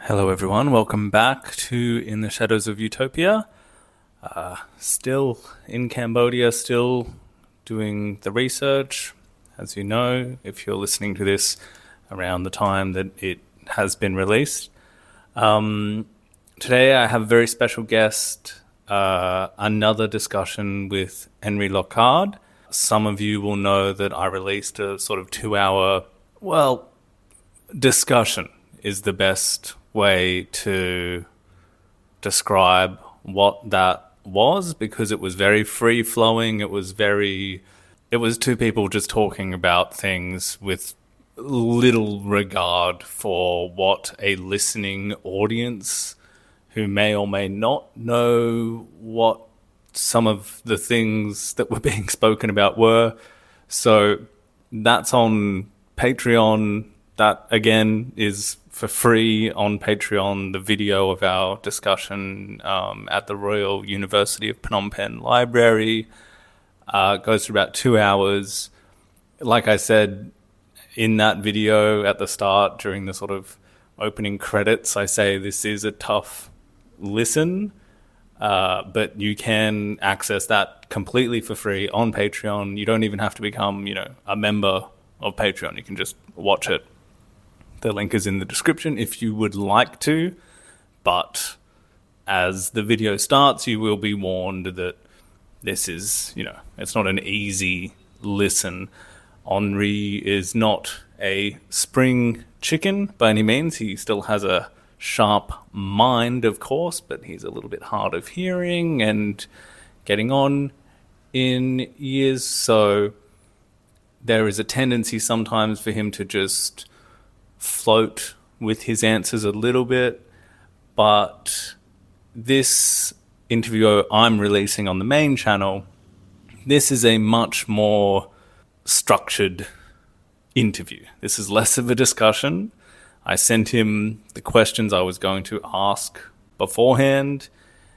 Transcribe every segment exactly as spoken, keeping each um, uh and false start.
Hello everyone, welcome back to In the Shadows of Utopia. Uh, still in Cambodia, still doing the research. As you know, if you're listening to this around the time that it has been released. Um, today I have a very special guest, uh, another discussion with Henri Locard. Some of you will know that I released a sort of two-hour, well, discussion is the best way to describe what that was, because it was very free flowing. It was very, it was two people just talking about things with little regard for what a listening audience who may or may not know what some of the things that were being spoken about were. So that's on Patreon. That again is for free on Patreon, the video of our discussion um, at the Royal University of Phnom Penh Library. Uh, goes for about two hours. Like I said, in that video at the start, during the sort of opening credits, I say this is a tough listen, uh, but you can access that completely for free on Patreon. You don't even have to become, you know, a member of Patreon. You can just watch it. The link is in the description if you would like to, but as the video starts, you will be warned that this is, you know, it's not an easy listen. Henri is not a spring chicken by any means. He still has a sharp mind, of course, but he's a little bit hard of hearing and getting on in years. So there is a tendency sometimes for him to just float with his answers a little bit, but this interview I'm releasing on the main channel, this is a much more structured interview. This is less of a discussion. I sent him the questions I was going to ask beforehand,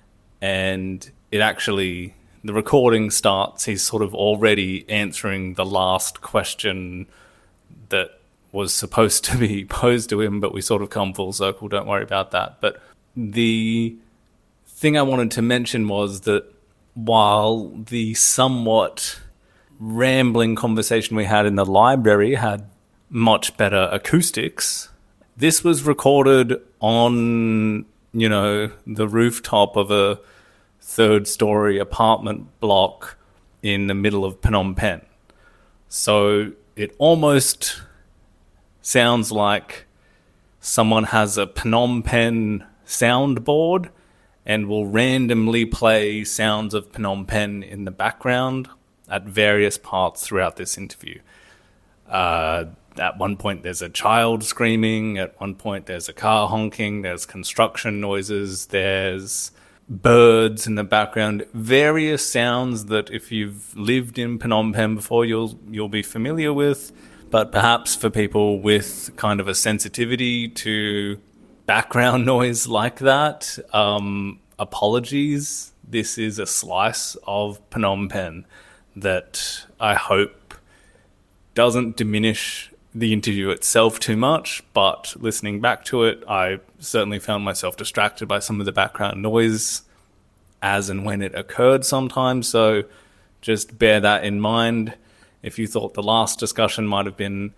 and it actually, the recording starts, he's sort of already answering the last question that was supposed to be posed to him, but we sort of come full circle, don't worry about that. But the thing I wanted to mention was that while the somewhat rambling conversation we had in the library had much better acoustics, this was recorded on, you know, the rooftop of a third-story apartment block in the middle of Phnom Penh. So it almost sounds like someone has a Phnom Penh soundboard and will randomly play sounds of Phnom Penh in the background at various parts throughout this interview. Uh, at one point there's a child screaming, at one point there's a car honking, there's construction noises, there's birds in the background, various sounds that if you've lived in Phnom Penh before, you'll you'll be familiar with. But perhaps for people with kind of a sensitivity to background noise like that, um, apologies. This is a slice of Phnom Penh that I hope doesn't diminish the interview itself too much, but listening back to it, I certainly found myself distracted by some of the background noise as and when it occurred sometimes. So just bear that in mind. If you thought the last discussion might have been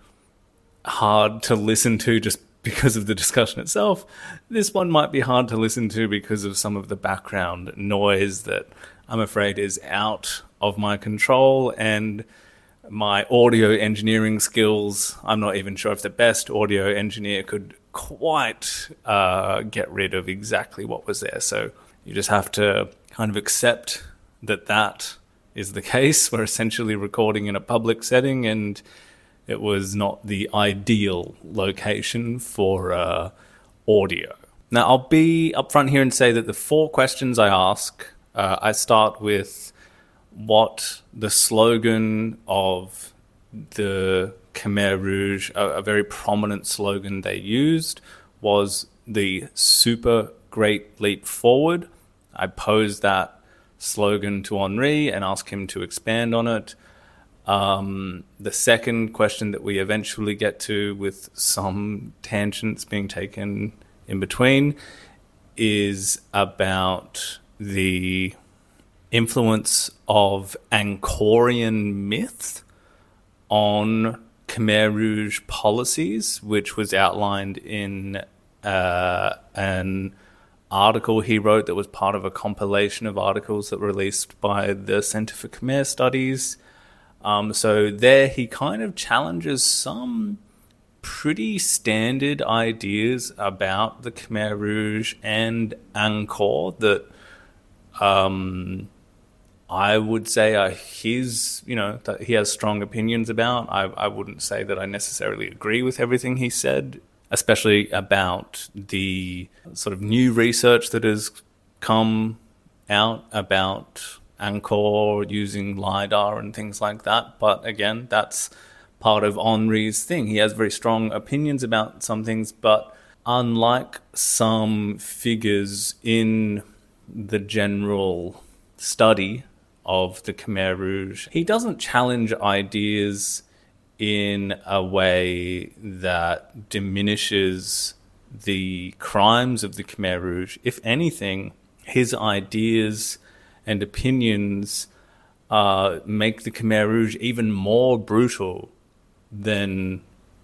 hard to listen to just because of the discussion itself, this one might be hard to listen to because of some of the background noise that I'm afraid is out of my control, and my audio engineering skills, I'm not even sure if the best audio engineer could quite uh, get rid of exactly what was there. So you just have to kind of accept that that is the case. We're essentially recording in a public setting, and it was not the ideal location for uh, audio. Now, I'll be upfront here and say that the four questions I ask, uh, I start with what the slogan of the Khmer Rouge, a, a very prominent slogan they used, was the Super Great Leap Forward. I posed that slogan to Henri and ask him to expand on it. Um, the second question that we eventually get to, with some tangents being taken in between, is about the influence of Angkorian myth on Khmer Rouge policies, which was outlined in uh, an article he wrote that was part of a compilation of articles that were released by the Center for Khmer Studies. Um, so there he kind of challenges some pretty standard ideas about the Khmer Rouge and Angkor that um, I would say are his, you know, that he has strong opinions about. I, I wouldn't say that I necessarily agree with everything he said, especially about the sort of new research that has come out about Angkor using LiDAR and things like that. But again, that's part of Henri's thing. He has very strong opinions about some things, but unlike some figures in the general study of the Khmer Rouge, he doesn't challenge ideas in a way that diminishes the crimes of the Khmer Rouge. If anything, his ideas and opinions uh, make the Khmer Rouge even more brutal than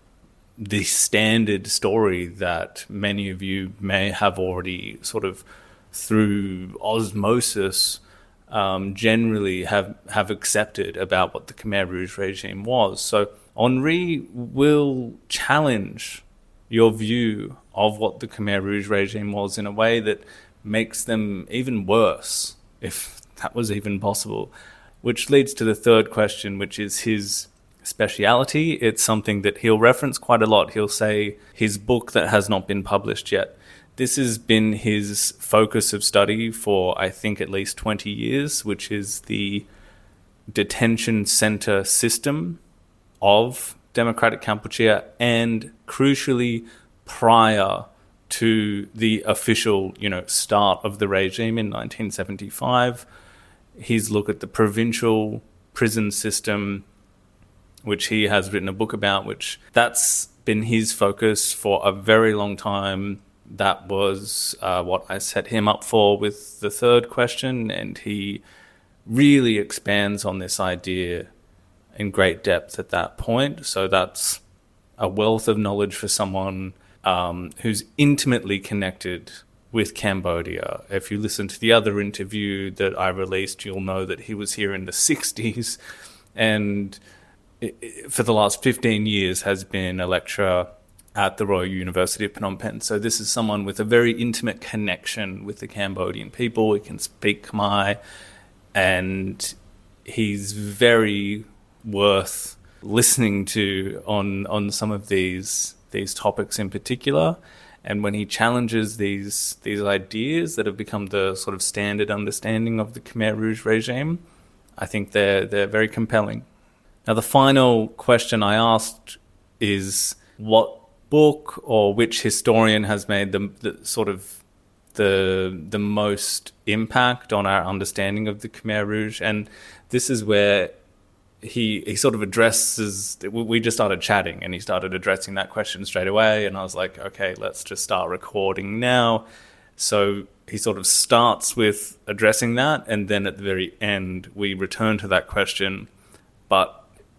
the standard story that many of you may have already sort of through osmosis um, generally have, have accepted about what the Khmer Rouge regime was. So Henri will challenge your view of what the Khmer Rouge regime was in a way that makes them even worse, if that was even possible, which leads to the third question, which is his speciality. It's something that he'll reference quite a lot. He'll say his book that has not been published yet. This has been his focus of study for, I think, at least twenty years, which is the detention center system of Democratic Kampuchea, and crucially, prior to the official, you know, start of the regime in nineteen seventy-five, his look at the provincial prison system, which he has written a book about, which that's been his focus for a very long time. That was uh, what I set him up for with the third question, and he really expands on this idea in great depth at that point. So that's a wealth of knowledge for someone um, who's intimately connected with Cambodia. If you listen to the other interview that I released, you'll know that he was here in the sixties and it, it, for the last fifteen years has been a lecturer at the Royal University of Phnom Penh. So this is someone with a very intimate connection with the Cambodian people. He can speak Khmer, and he's very worth listening to on on some of these these topics in particular. And when he challenges these these ideas that have become the sort of standard understanding of the Khmer Rouge regime, I think they're they're very compelling. Now, the final question I asked is what book or which historian has made the, the sort of the the most impact on our understanding of the Khmer Rouge. And this is where he he sort of addresses, we just started chatting and he started addressing that question straight away, and I was like, okay, let's just start recording now. So he sort of starts with addressing that, and then at the very end we return to that question, but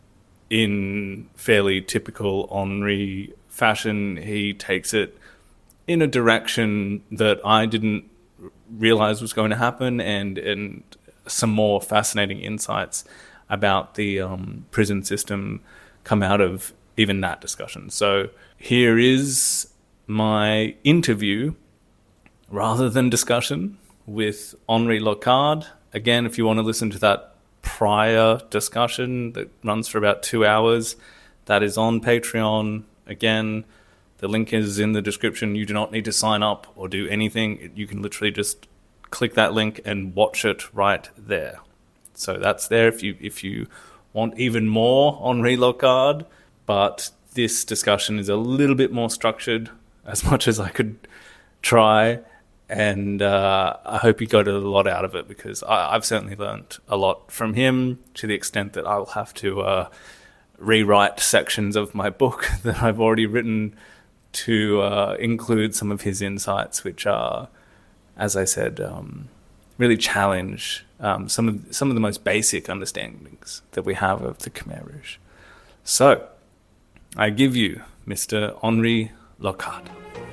in fairly typical Henri fashion, he takes it in a direction that I didn't realize was going to happen, and and some more fascinating insights about the um, prison system come out of even that discussion. So here is my interview, rather than discussion, with Henri Locard. Again, if you want to listen to that prior discussion that runs for about two hours, that is on Patreon. Again, the link is in the description. You do not need to sign up or do anything. You can literally just click that link and watch it right there. So that's there if you if you want even more Henri Locard. But this discussion is a little bit more structured, as much as I could try. And uh, I hope you got a lot out of it, because I, I've certainly learned a lot from him, to the extent that I'll have to uh, rewrite sections of my book that I've already written to uh, include some of his insights, which are, as I said, um, really challenge um, some of some of the most basic understandings that we have of the Khmer Rouge. So, I give you Mister Henri Locard.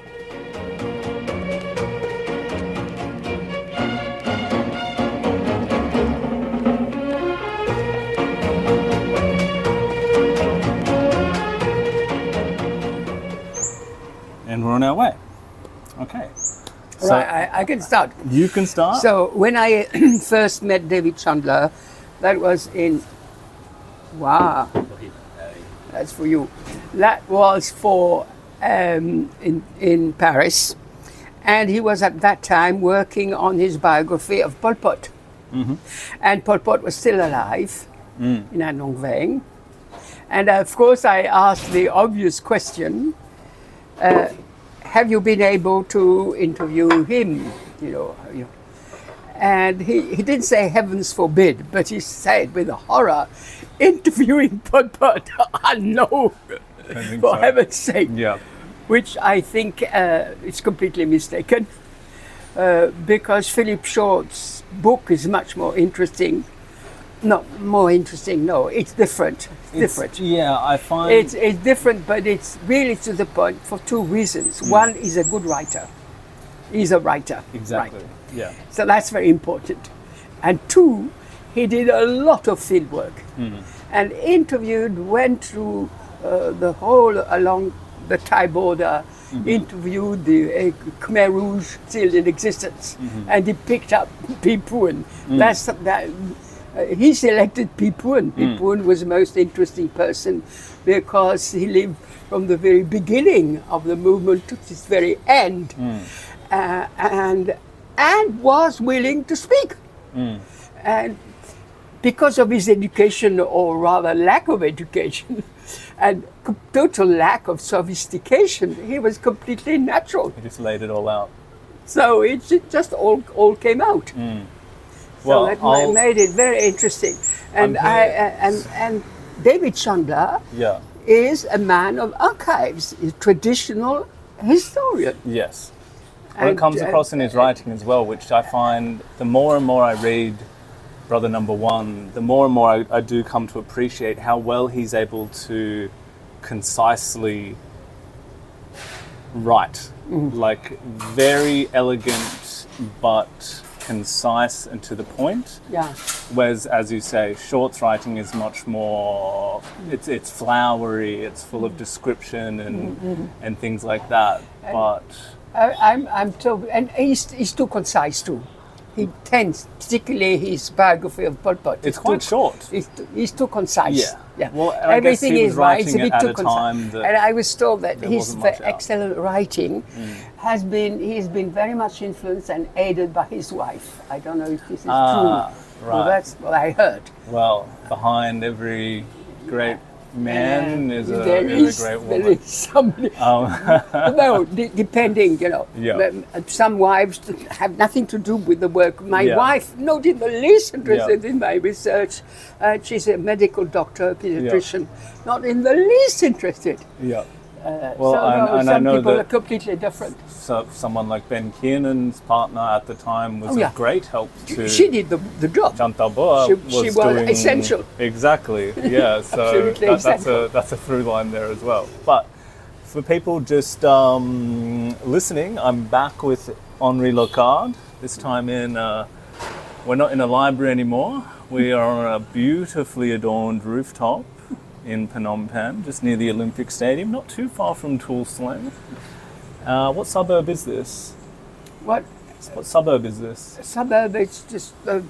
And we're on our way. Okay. So right, I, I can start. You can start. So when I first met David Chandler, that was in, wow, that's for you. That was for um, in in Paris, and he was at that time working on his biography of Pol Pot, mm-hmm. and Pol Pot was still alive mm. in An Veng, and of course I asked the obvious question. Uh, have you been able to interview him? You know, you know. And he, he didn't say heavens forbid, but he said with horror, interviewing Pol Pot, I know, for so. heaven's sake. Yeah. Which I think uh, is completely mistaken, uh, because Philip Short's book is much more interesting. No, more interesting, no, it's different. It's, it's different. Yeah, I find... It's, it's different, but it's really to the point for two reasons. Mm. One, is a good writer. He's a writer. Exactly, right? Yeah. So that's very important. And two, he did a lot of field work. Mm. And interviewed, went through uh, the whole, along the Thai border, mm-hmm. interviewed the uh, Khmer Rouge still in existence. Mm-hmm. And he picked up Pi Phuon. Mm. That's that. Uh, he selected Pi Phuon. Pi Phuon mm. was the most interesting person because he lived from the very beginning of the movement to its very end, mm. uh, and and was willing to speak. Mm. And because of his education, or rather lack of education, and total lack of sophistication, he was completely natural. He just laid it all out. So it, it just all all came out. Mm. So well, that I'll, made it very interesting, and I uh, and and David Chandler yeah. is a man of archives, a traditional historian. Yes, well, it comes across uh, in his writing as well, which I find the more and more I read Brother Number One, the more and more I, I do come to appreciate how well he's able to concisely write, mm. like very elegant but concise and to the point. Yeah. Whereas, as you say, Short's writing is much more. It's it's flowery. It's full of description and mm-hmm. and things like that. And but I, I'm I'm too, and he's he's too concise too. He tends, particularly his biography of Pol Pot. It's quite too, short. He's too, he's too concise. Yeah. Yeah. Well, everything is right. It's a bit too concise. And I was told that his excellent writing mm. has been he's been very much influenced and aided by his wife. I don't know if this is ah, true. Right. Well, that's what I heard. Well, behind every great man is, a, there is, is a great woman. There is somebody. Um. No, d- depending, you know. Yeah. Some wives have nothing to do with the work. My yeah. wife, not in the least interested yeah. in my research. Uh, she's a medical doctor, a pediatrician. Yeah. Not in the least interested. Yeah. Uh, well, so and, no, and some I know people that are completely different. So someone like Ben Kiernan's partner at the time was oh, yeah. a great help to. She did the, the job. Chantal Boa she, was, she was doing essential. Exactly. Yeah. So that, that's a that's a through line there as well. But for people just um, listening, I'm back with Henri Locard. This time in, uh, we're not in a library anymore. We are on a beautifully adorned rooftop in Phnom Penh, just near the Olympic Stadium, not too far from Tuol Sleng. Uh, what suburb is this? What? What suburb is this? A suburb, it's just the,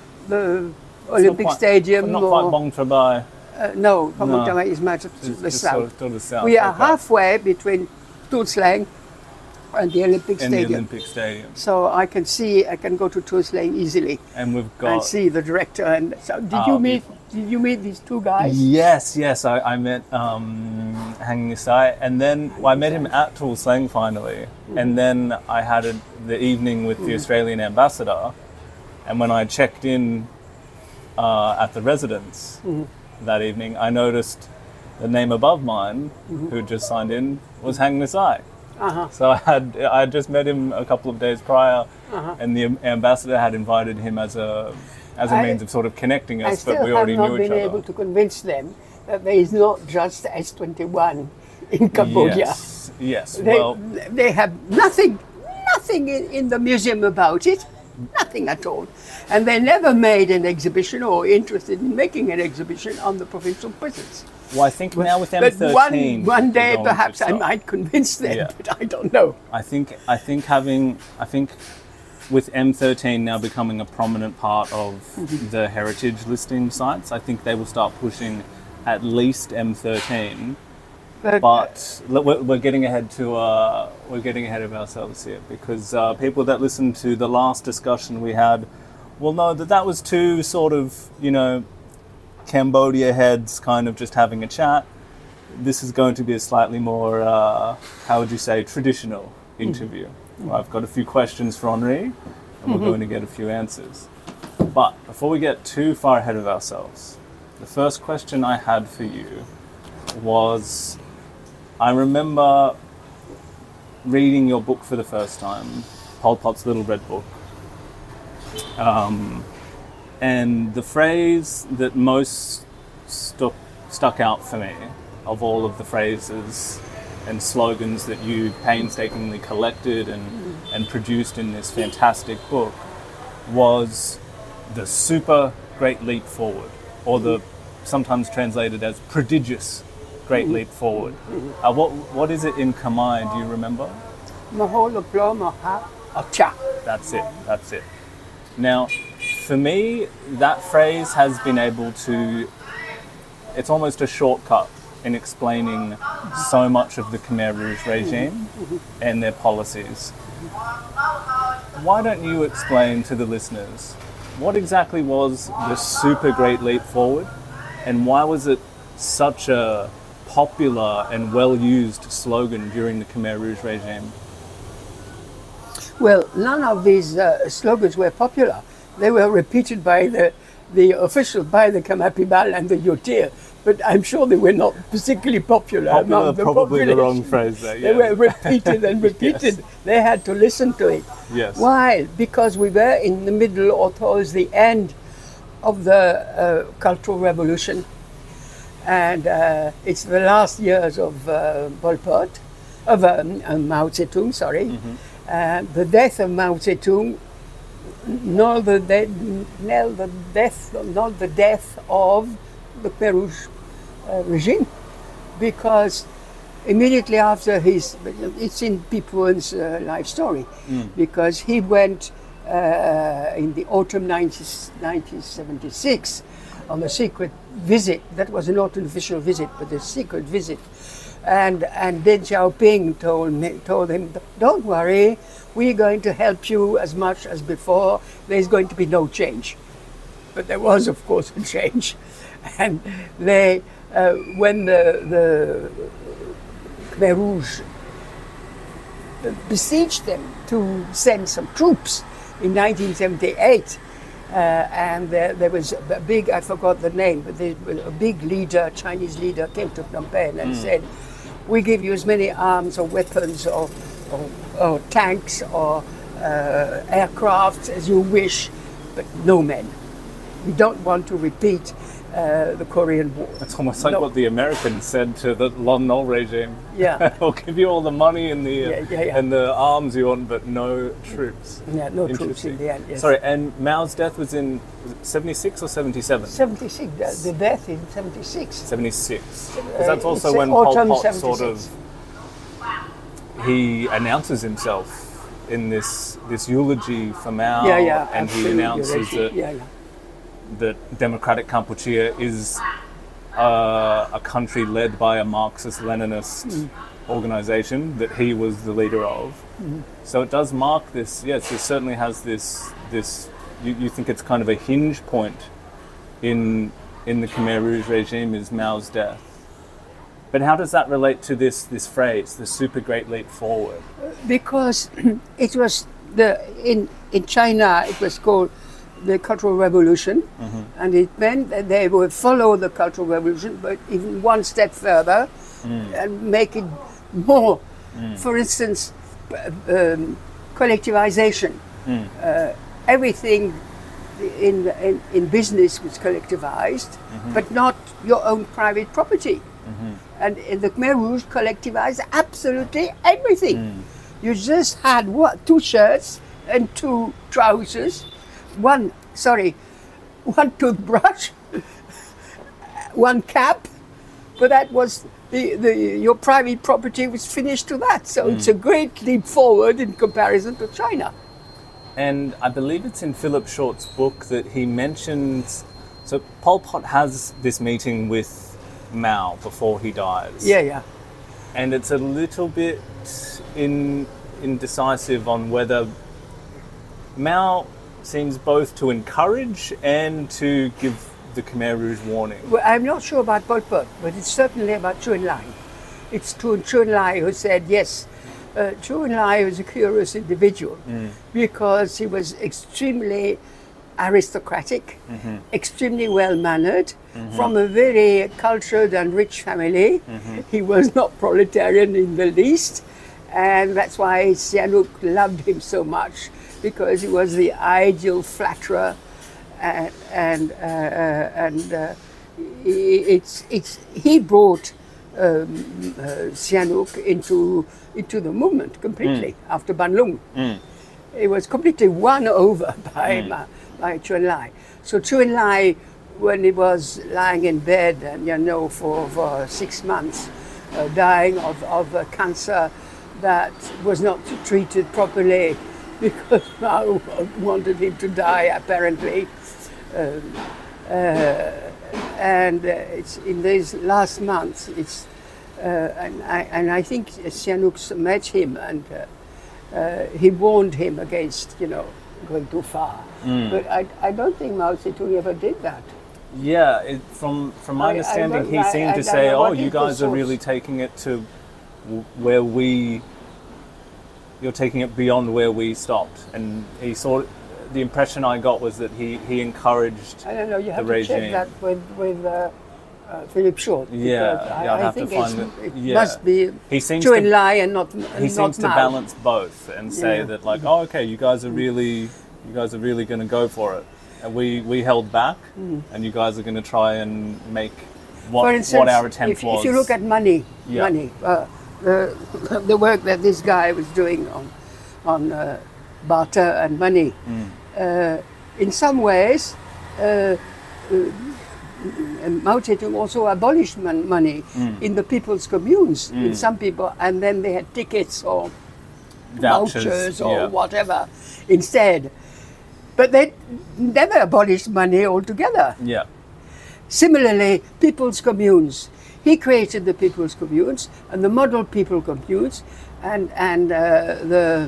the Olympic quite, Stadium. Not or, quite Bong Trabai. Uh, no, Bong no. Trabai is much to the just south. Sort of to the south. We are okay. halfway between Tuol Sleng and the Olympic in Stadium. the Olympic Stadium. So I can see, I can go to Tuol Sleng easily. And we've got... And see the director. And so did uh, you meet Did you meet these two guys? Yes, yes. I, I met um, Hang Nisai, and then well, I met him at Tuol Sleng finally. Mm-hmm. And then I had a, the evening with the mm-hmm. Australian ambassador. And when I checked in uh, at the residence mm-hmm. that evening, I noticed the name above mine, mm-hmm. who just signed in, was Hang Nisai. Uh-huh. So I had I had just met him a couple of days prior, Uh-huh. and the ambassador had invited him as a as a I- means of sort of connecting I us, still but we have already not knew been each able other. to convince them that there is not just S twenty-one in Cambodia. Yes, yes. They, Well, they have nothing, nothing in, in the museum about it, nothing at all. And they never made an exhibition or interested in making an exhibition on the provincial prisons. well, I think now with M But thirteen, one, one day we're going to perhaps I start. might convince them, Yeah. but I don't know. I think I think having I think with M thirteen now becoming a prominent part of the heritage listing sites, I think they will start pushing at least M thirteen. But, But l- we're, we're getting ahead to uh, we're getting ahead of ourselves here, because uh, people that listened to the last discussion we had will know that that was two sort of, you know, Cambodia heads kind of just having a chat. This is going to be a slightly more uh, how would you say, traditional interview. Well, I've got a few questions for Henri, and we're going to get a few answers. But before we get too far ahead of ourselves, the first question I had for you was, I remember reading your book for the first time, Pol Pot's Little Red Book. Um, and the phrase that most stuck, stuck out for me of all of the phrases and slogans that you painstakingly collected and, and produced in this fantastic book was the super great leap forward, or the sometimes translated as prodigious great leap forward. Uh, what what is it in Khmer? Do you remember? Maholo Plo Maha Acha. That's it. That's it. Now, for me, that phrase has been able to. It's almost a shortcut in explaining so much of the Khmer Rouge regime and their policies. Why don't you explain to the listeners what exactly was the super great leap forward, and why was it such a popular and well-used slogan during the Khmer Rouge regime? Well, none of these uh, slogans were popular. They were repeated by the, the official, by the Khmer Pibal and the Yotir, but I'm sure they were not particularly popular, Popular, among the probably the population. wrong phrase there. They Yeah. were repeated and repeated. Yes. They had to listen to it. Yes. Why? Because we were in the middle or towards the end of the uh, Cultural Revolution. And uh, it's the last years of uh, Pol Pot, of um, uh, Mao Zedong, sorry. Mm-hmm. Uh, the death of Mao Zedong, nor the, de- nor the death, not the death of the Khmer Rouge uh, regime, because immediately after his, it's in Pipuan's uh, life story, Mm. because he went uh, in the autumn nineteen seventy-six on a secret visit. That was not an official visit, but a secret visit. And and Deng Xiaoping told me, told him, "Don't worry, we're going to help you as much as before. There's going to be no change." But there was, of course, a change, and they, uh, when the the Khmer Rouge besieged them to send some troops in nineteen seventy-eight. Uh, and there, there was a big, I forgot the name, but there was a big leader, Chinese leader, came to Phnom Penh and Mm. said, "We give you as many arms or weapons or, or, or tanks or uh, aircraft as you wish, but no men. We don't want to repeat uh, the Korean War." It's almost like No. what the Americans said to the Lon Nol regime. Yeah. We'll give you all the money and the Yeah, yeah, yeah. and the arms you want, but no troops. Yeah, no troops Interesting. in the end. Yes. Sorry, and Mao's death was in seventy-six or seventy-seven? seventy-six, the, the death in seventy-six. seventy-six. Uh, Because that's also it's when Pol autumn Pot sort of seventy-six. he announces himself in this this eulogy for Mao, Yeah, yeah, and he absolutely, announces Reggie. that Yeah, yeah. that Democratic Kampuchea is uh, a country led by a Marxist-Leninist Mm. organization that he was the leader of. Mm. So it does mark this. Yes, it certainly has this. This you, you think it's kind of a hinge point in in the Khmer Rouge regime is Mao's death. But how does that relate to this this phrase, the super great leap forward? Because it was the in in China it was called the Cultural Revolution, Mm-hmm. and it meant that they would follow the Cultural Revolution, but even one step further, Mm. and make it more. Mm. For instance, um, collectivization. Mm. Uh, everything in, in in business was collectivized, mm-hmm. but not your own private property. Mm-hmm. And in the Khmer Rouge collectivized absolutely everything. Mm. You just had what, two shirts and two trousers, one sorry, one toothbrush, one cap, but that was the, the your private property was finished to that. So mm. it's a great leap forward in comparison to China. And I believe it's in Philip Short's book that he mentions, so Pol Pot has this meeting with Mao before he dies. Yeah, yeah. And it's a little bit in, indecisive on whether Mao seems both to encourage and to give the Khmer Rouge warning. Well, I'm not sure about Pol Pot, but it's certainly about Chou En-lai. It's Chou En-lai who said, yes, uh, Chou En-lai was a curious individual mm. because he was extremely aristocratic, mm-hmm. extremely well-mannered, mm-hmm. from a very cultured and rich family. Mm-hmm. He was not proletarian in the least, and that's why Sihanouk loved him so much, because he was the ideal flatterer, and and, uh, uh, and uh, it's it's he brought um, uh, Sihanouk into into the movement completely mm. after Ban Lung. Mm. It was completely won over by mm. by Chou En-lai. So Chou En-lai, when he was lying in bed and you know for, for six months, uh, dying of of a cancer that was not treated properly, because Mao wanted him to die, apparently. Um, uh, and uh, it's in these last months, it's, uh, and, I, and I think Sihanouk met him, and uh, uh, he warned him against, you know, going too far. Mm. But I, I don't think Mao Zedong ever did that. Yeah, it, from from my I, understanding, I he seemed I, to say, "Oh, you guys are really taking it to w- where we." You're taking it beyond where we stopped, and he saw. The impression I got was that he, he encouraged. I don't know. You have the to regime. check that with with uh, uh, Philip Short. Yeah, I, yeah, I'd I have think to find it. It yeah. must be he seems Chou to En-lai and not. And he not seems to Mao. balance both and say yeah. that like, oh, okay, you guys are really, you guys are really going to go for it, and we we held back, mm. and you guys are going to try and make what For instance, what our attempt if, was. if you look at money, yeah. money, uh, the the work that this guy was doing on on uh, barter and money. Mm. Uh, in some ways, uh, uh, Mao Zedong also abolished mon- money mm. in the people's communes, mm. in some people, and then they had tickets or vouchers, vouchers or yeah. whatever instead. But they never abolished money altogether. Yeah. Similarly, people's communes. He created the people's communes and the model people communes, and and uh, the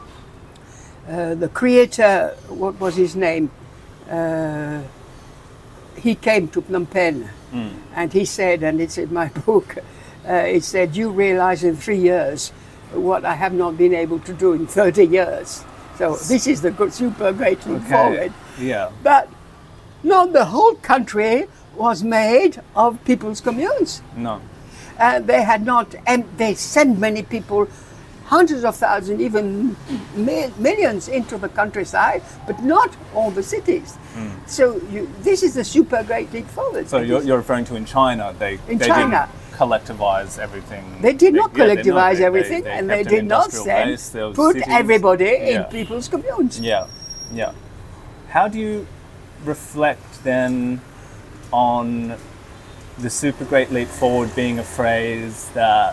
uh, the creator, what was his name? Uh, he came to Phnom Penh, mm. and he said, and it's in my book, uh, it said, "You realize in three years what I have not been able to do in thirty years." So this is the good, super great leap okay. forward. Yeah. But not the whole country was made of people's communes. No. Uh, they had not, and they sent many people, hundreds of thousands, even mi- millions into the countryside, but not all the cities. Mm. So you, this is a super great leap forward. So you're, you're referring to in China, they, in they China. didn't collectivize everything. They did not they, collectivize yeah, everything, they, they, they and they did not send, put cities. everybody yeah. in people's communes. Yeah, yeah. How do you reflect then on the super great leap forward being a phrase that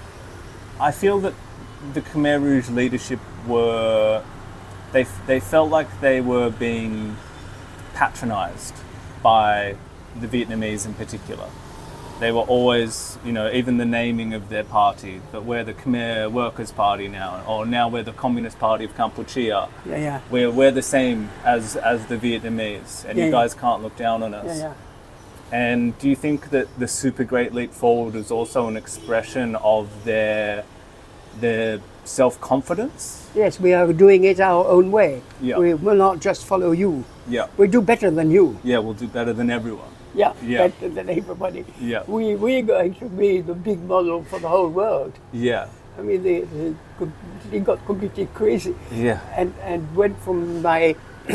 I feel that the Khmer Rouge leadership were, they they felt like they were being patronized by the Vietnamese in particular. They were always, you know, even the naming of their party, but we're the Khmer Workers' Party now, or now we're the Communist Party of Kampuchea. Yeah, yeah. We're, we're the same as, as the Vietnamese, and yeah, you guys yeah. can't look down on us. Yeah, yeah. And do you think that the super great leap forward is also an expression of their their self-confidence? Yes, we are doing it our own way. Yeah. We will not just follow you. Yeah. We do better than you. Yeah, we'll do better than everyone. yeah, Yeah. better than everybody. Yeah. We, we're going to be the big model for the whole world. Yeah. I mean, they, they, they got completely crazy. Yeah. And, and went from my,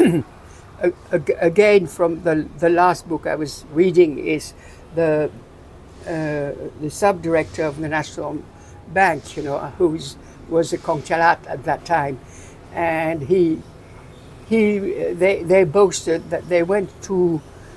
again, from the, the last book I was reading is the, uh, the sub-director of the National Bank, you know, who was a Conchalat at that time. And he, he, they, they boasted that they went to,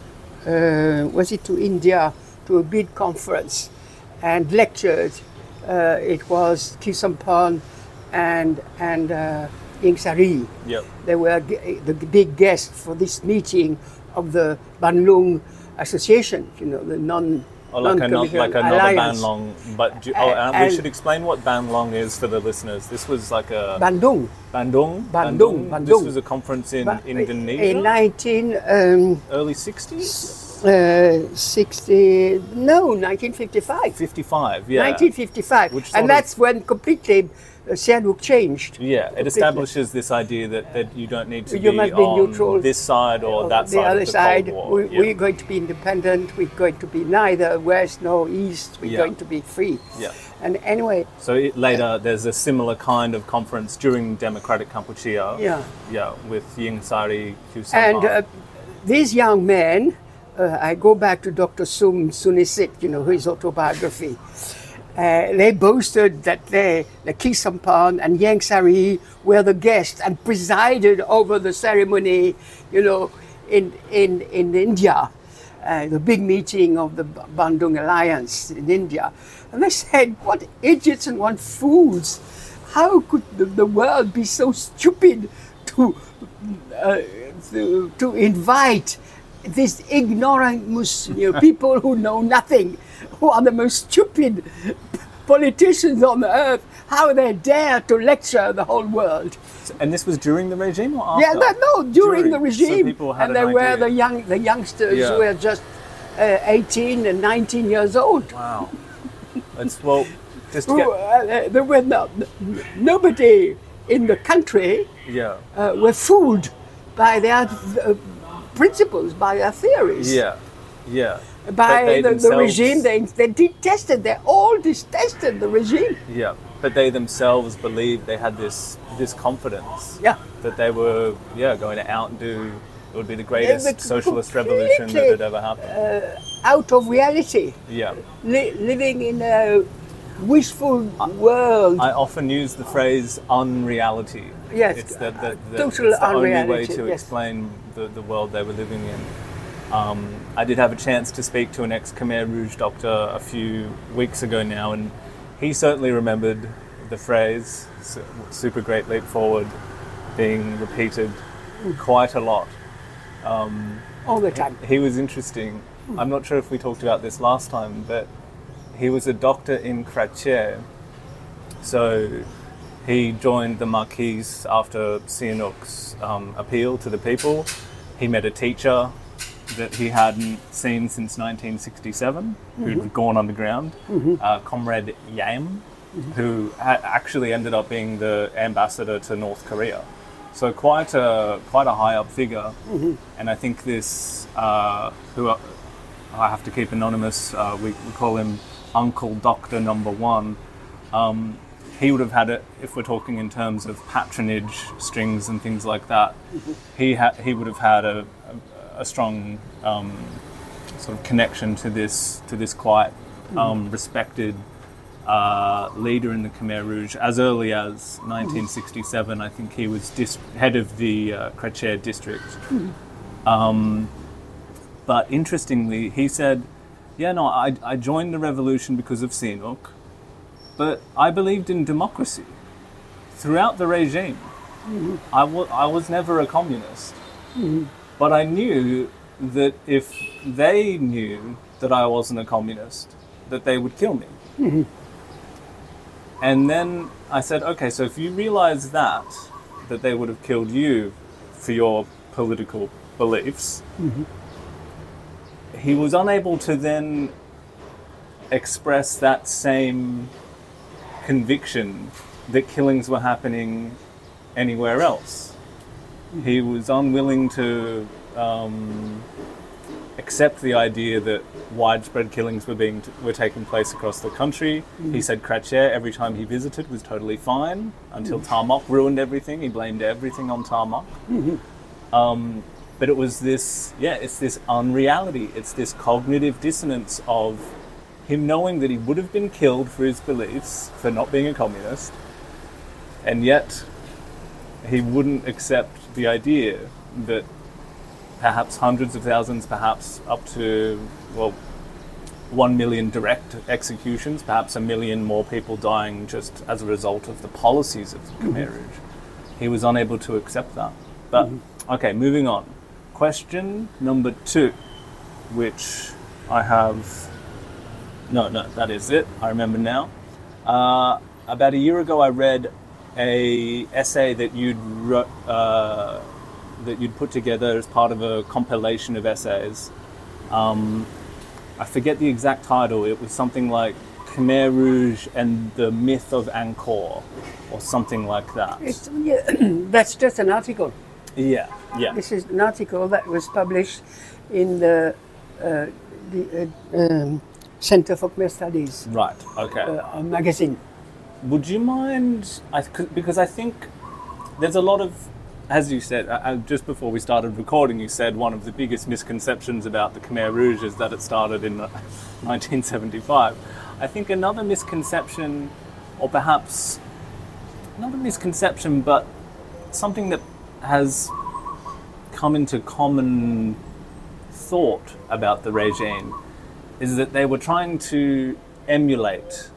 uh, was it to India, to a big conference and lectured. Uh, it was Kisampan and, and uh, Ieng Sary. Yep. They were g- the big guests for this meeting of the Banlung Association, you know, the non Or like, a, not, like another alliance. Banlong, but do, oh, and we should explain what Banlong is for the listeners. This was like a Bandung. Bandung. Bandung. This Bandung. was a conference in Ba- Indonesia. In nineteen um, early sixties, uh, sixty, no, nineteen fifty-five. fifty-five. Yeah. nineteen fifty-five, Which sort and of- that's when completely uh, Sihanouk changed. Yeah, it Completely. establishes this idea that, that you don't need to You be must be on neutral. this side or that the side other of the side, Cold War. we, Yeah. we're going to be independent. We're going to be neither west nor east. We're Yeah. going to be free. Yeah. And anyway, So it, later, there's a similar kind of conference during Democratic Kampuchea. yeah. Yeah, with Ieng Sary, Khieu And Samphan. uh, these young men, uh, I go back to Doctor Sum Sunisit, you know, his autobiography. Uh, they boasted that they, the Kisampan and Ieng Sary were the guests and presided over the ceremony, you know, in in in India, uh, the big meeting of the Bandung Alliance in India. And they said, "What idiots and what fools! How could the, the world be so stupid to uh, to, to invite these ignorant Mus- you know, people who know nothing, who are the most stupid politicians on earth, how they dare to lecture the whole world." And this was during the regime or after? Yeah, that, no, during, During. the So regime. people had And an they were idea. the young, the youngsters Yeah. who were just uh, eighteen and nineteen years old. Wow. It's, well, just to Who, get... uh, there were no, nobody in the country Yeah. uh, were fooled by their uh, principles, by their theories. Yeah. Yeah. By But they the, the themselves- regime, they, they detested, they all detested the regime. Yeah. But they themselves believed they had this this confidence. Yeah. That they were, yeah, going to outdo... It would be the greatest were socialist revolution that completely, had ever happened. Out of reality, Yeah. li- living in a wishful world. I often use the phrase unreality. Yes, It's the, the, the, total it's the only way unreality, to yes. explain the, the world they were living in. Um, I did have a chance to speak to an ex-Khmer Rouge doctor a few weeks ago now, and he certainly remembered the phrase su- super great leap forward being repeated quite a lot. Um, all the time. he was interesting. I'm not sure if we talked about this last time, but he was a doctor in Krache. So he joined the Marquis after Sihanouk's um, appeal to the people. He met a teacher that he hadn't seen since nineteen sixty-seven, who'd gone underground, uh, Comrade Yam, who ha- actually ended up being the ambassador to North Korea. So quite a quite a high up figure, and I think this uh, who I I have to keep anonymous. Uh, we, we call him Uncle Doctor Number One. Um, he would have had it if we're talking in terms of patronage strings and things like that. He ha- he would have had a a, a strong um, sort of connection to this to this quite um, respected Uh, leader in the Khmer Rouge as early as nineteen sixty-seven. I think he was dis- head of the uh, Krache district. Um, but interestingly, he said, yeah, no, I, I joined the revolution because of Sihanouk, but I believed in democracy throughout the regime. I, w- I was never a communist, but I knew that if they knew that I wasn't a communist, that they would kill me. And then I said, okay, so if you realize that, that they would have killed you for your political beliefs, he was unable to then express that same conviction that killings were happening anywhere else. He was unwilling to um, accept the idea that widespread killings were being were taking place across the country. Mm. He said Kratcher, every time he visited, was totally fine until mm. Tarmac ruined everything. He blamed everything on Tarmac. Mm-hmm. Um, but it was this, yeah, it's this unreality. It's this cognitive dissonance of him knowing that he would have been killed for his beliefs, for not being a communist, and yet he wouldn't accept the idea that perhaps hundreds of thousands, perhaps up to, well, one million direct executions, perhaps a million more people dying just as a result of the policies of Khmer Rouge. Mm-hmm. He was unable to accept that. But, mm-hmm. okay, moving on. Question number two, which I have... No, no, that is it. I remember now. Uh, about a year ago, I read a essay that you'd wrote, uh, that you'd put together as part of a compilation of essays. Um, I forget the exact title. It was something like Khmer Rouge and the Myth of Angkor, or something like that. It's, yeah, that's just an article. Yeah, yeah. This is an article that was published in the, uh, the uh, um, Center for Khmer Studies. Right, okay. Uh, a magazine. Would you mind, I, because I think there's a lot of, as you said, uh, just before we started recording, you said one of the biggest misconceptions about the Khmer Rouge is that it started in nineteen seventy-five. I think another misconception, or perhaps not a misconception, but something that has come into common thought about the regime is that they were trying to emulate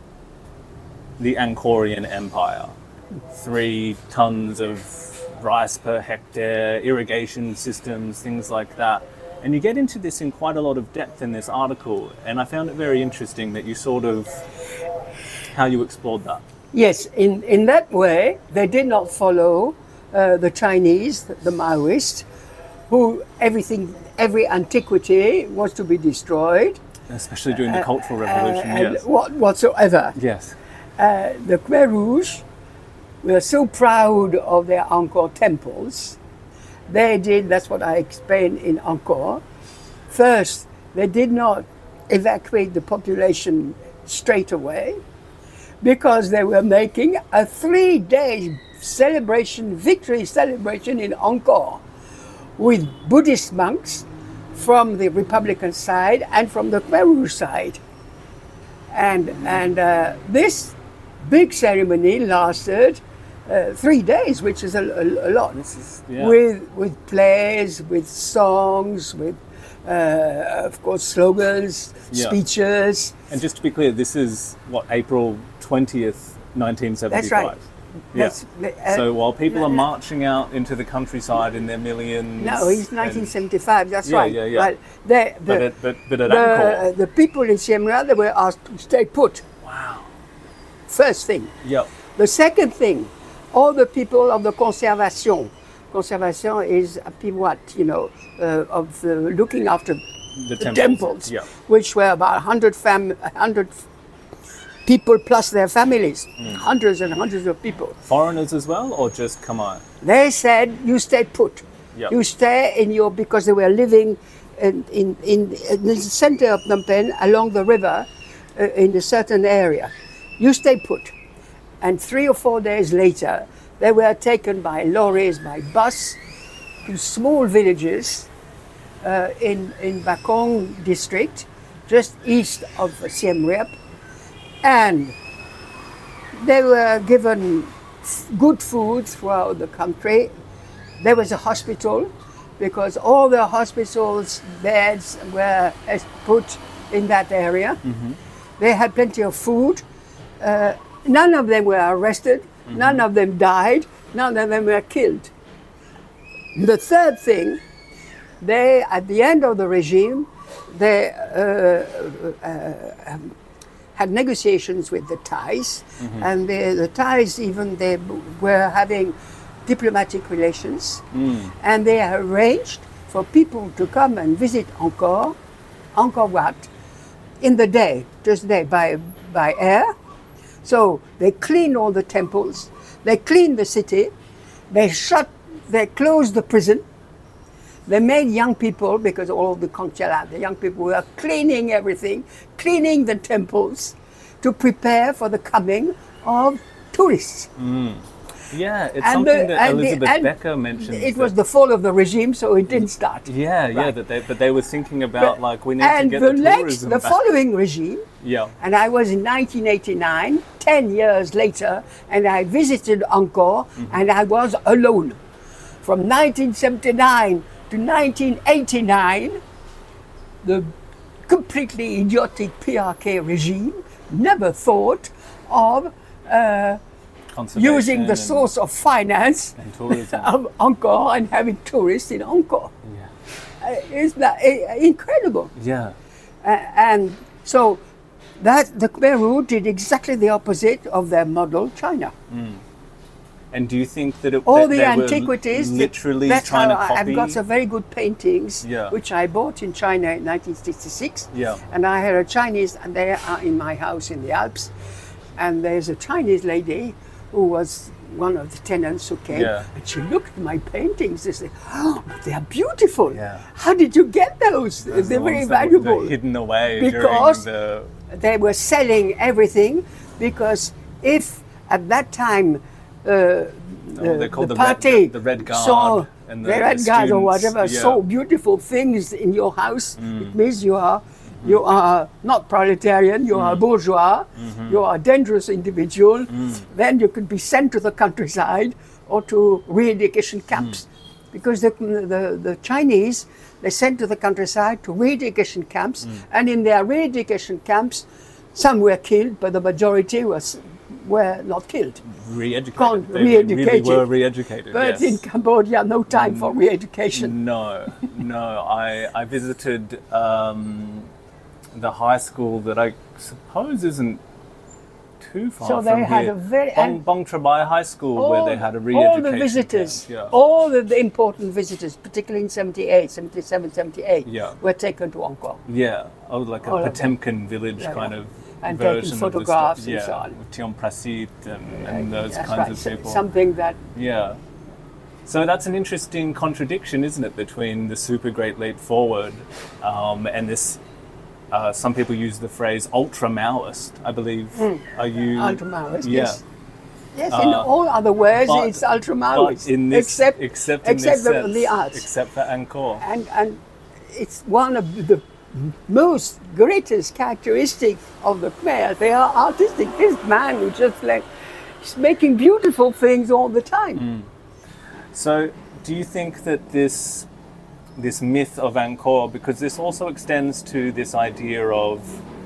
the Angkorian Empire. Three tons of rice per hectare, irrigation systems, things like that. And you get into this in quite a lot of depth in this article, and I found it very interesting that you sort of, how you explored that. Yes, in, in that way, they did not follow uh, the Chinese, the Maoists, who everything, every antiquity was to be destroyed. Especially during the uh, Cultural Revolution, uh, yes. What, whatsoever. Yes. Uh, the Khmer Rouge were so proud of their Angkor temples. They did, that's what I explained in Angkor. First, they did not evacuate the population straight away because they were making a three-day celebration, victory celebration in Angkor with Buddhist monks from the Republican side and from the Khmer Rouge side. And, and uh, this big ceremony lasted uh, three days, which is a, a, a lot. This is, yeah. With with plays, with songs, with uh, of course slogans, yeah. speeches. And just to be clear, this is what, April twentieth, nineteen seventy-five. That's right. Yeah. That's, uh, so while people are marching out into the countryside in their millions. No, it's nineteen seventy-five. That's yeah, right. Yeah, yeah, But, they, the, but, at, but, but at the, Angkor, the people in Siem Reap, they were asked to stay put. Wow. First thing. Yep. The second thing, all the people of the conservation. Conservation is a pivot, you know, uh, of uh, looking after the, the temples, temples, yep. which were about one hundred, fam- one hundred people plus their families, mm. hundreds and hundreds of people. Foreigners as well, or just Khmer? They said, you stay put. Yep. You stay in your, because they were living in, in, in, in the center of Phnom Penh, along the river, uh, in a certain area. You stay put. And three or four days later, they were taken by lorries, by bus, to small villages uh, in, in Bakong district, just east of Siem Reap. And they were given good food throughout the country. There was a hospital, because all the hospitals beds were put in that area. Mm-hmm. They had plenty of food. Uh, none of them were arrested. Mm-hmm. None of them died. None of them were killed. The third thing, they, at the end of the regime, they uh, uh, um, had negotiations with the Thais, mm-hmm. and the, the Thais even they were having diplomatic relations, mm. and they arranged for people to come and visit Angkor, Angkor Wat, in the day, just day by by air. So they cleaned all the temples, they cleaned the city, they shut, they closed the prison, they made young people, because all of the Kongtsala, the young people were cleaning everything, cleaning the temples to prepare for the coming of tourists. Mm. Yeah, it's And something the- that and the- Elizabeth and Becker mentioned. It was the fall of the regime, so it didn't start. Yeah, yeah, Right. that they, but they were thinking about But- like we need and to get the the, next, tourism the back. following regime, Yeah, and I was in nineteen eighty-nine, ten years later, and I visited Angkor, and I was alone. From nineteen seventy-nine to nineteen eighty-nine, the completely idiotic P R K regime never thought of uh, conservation using the and- source of finance and tourism. of Angkor and having tourists in Angkor. Yeah, Uh, It's that, uh, incredible. yeah, Uh, and so that the Khmer Rouge did exactly the opposite of their model China. and do you think that it, All that the they were antiquities, literally that's trying how to I- copy? I've got some very good paintings, Yeah. which I bought in China in nineteen sixty-six. Yeah. And I had a Chinese, and they are in my house in the Alps. And there's a Chinese lady who was one of the tenants who came, Yeah. and she looked at my paintings and said, "Oh, but they are beautiful. Yeah. How did you get those? Those are They're the very ones that were- valuable." they're hidden away Because during the they were selling everything, because if at that time uh, Oh, they're called the, the Red- party the Red Guard saw and the, the- Red the Guard or students, whatever yeah. saw beautiful things in your house, Mm. it means you are you are not proletarian, you Mm. are bourgeois, Mm-hmm. you are a dangerous individual. Mm. Then you could be sent to the countryside or to re-education camps, Mm. because the, the the Chinese, they sent to the countryside to re-education camps, Mm. and in their re-education camps, some were killed, but the majority was were not killed. re-educated. Gone, They really re-educated. were re-educated. But yes. in Cambodia, no time for re-education. No, no. I I visited um, the high school that I suppose isn't too far So from they had here. a very- Bong, and- Bong Trabai High School, where they had a all re-education the visitors, camp, yeah. all the, the important visitors, particularly in seventy-eight, seventy-seven, seventy-eight, Yeah. were taken to Angkor. Yeah, oh, like a All of them. Potemkin village Yeah, kind yeah. of And taking version of photographs the and stuff. so Yeah, on. with Tiong Prasit and, and those That's kinds right. of So- people. Something that Yeah. So that's an interesting contradiction, isn't it, between the super great leap forward um, and this. Uh, some people use the phrase ultra Maoist. I believe. Are you ultra Maoist, Yeah. yes. Yes, in Uh, all other words, but- it's ultra But Maoist. in this, except except in except this the, sense, the arts. except for Angkor. And, and it's one of the most greatest characteristic of the Khmer. They are artistic. This man who just like, he's making beautiful things all the time. So, do you think that this this myth of Angkor, because this also extends to this idea of,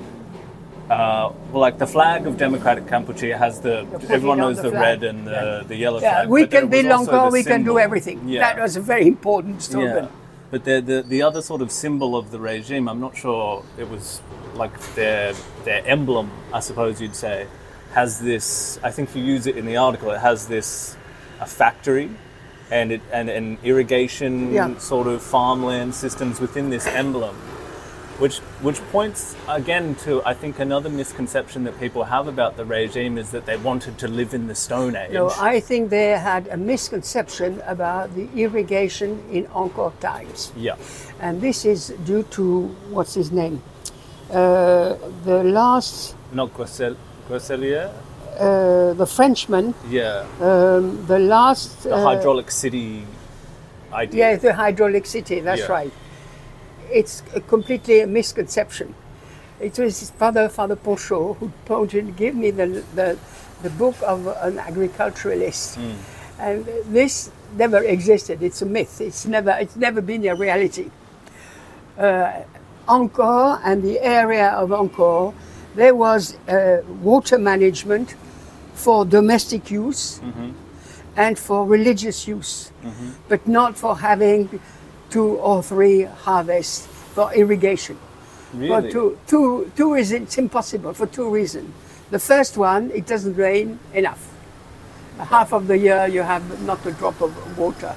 uh, well, like the flag of Democratic Kampuchea has the, put it everyone on knows the the, flag. red and the, the yellow Yeah, flag. we but there can was build also Angkor, the we can do symbol. everything. Yeah. That was a very important slogan. Yeah. But the, the the other sort of symbol of the regime, I'm not sure it was like their their emblem, I suppose you'd say, has this. I think you use it in the article. It has this a factory, and it and an irrigation Yeah. sort of farmland systems within this emblem, which which points again to I think another misconception that people have about the regime is that they wanted to live in the Stone Age. No, I think they had a misconception about the irrigation in Angkor times. yeah. And this is due to, what's his name? Uh, the last, Not Grossel- Grosselier? uh, the Frenchman, Yeah. um, the last... The uh, hydraulic city idea. Yeah, the hydraulic city, that's Yeah. right. It's a completely a misconception. It was his father, Father Pochot, who pointed, give me the, the, the book of an agriculturalist. Mm. And this never existed. It's a myth. It's never, it's never been a reality. Uh, Angkor and the area of Angkor, there was uh, water management for domestic use and for religious use, but not for having two or three harvests for irrigation. Really? For two, two, two reasons, it's impossible for two reasons. The first one, it doesn't rain enough. Half of the year you have not a drop of water.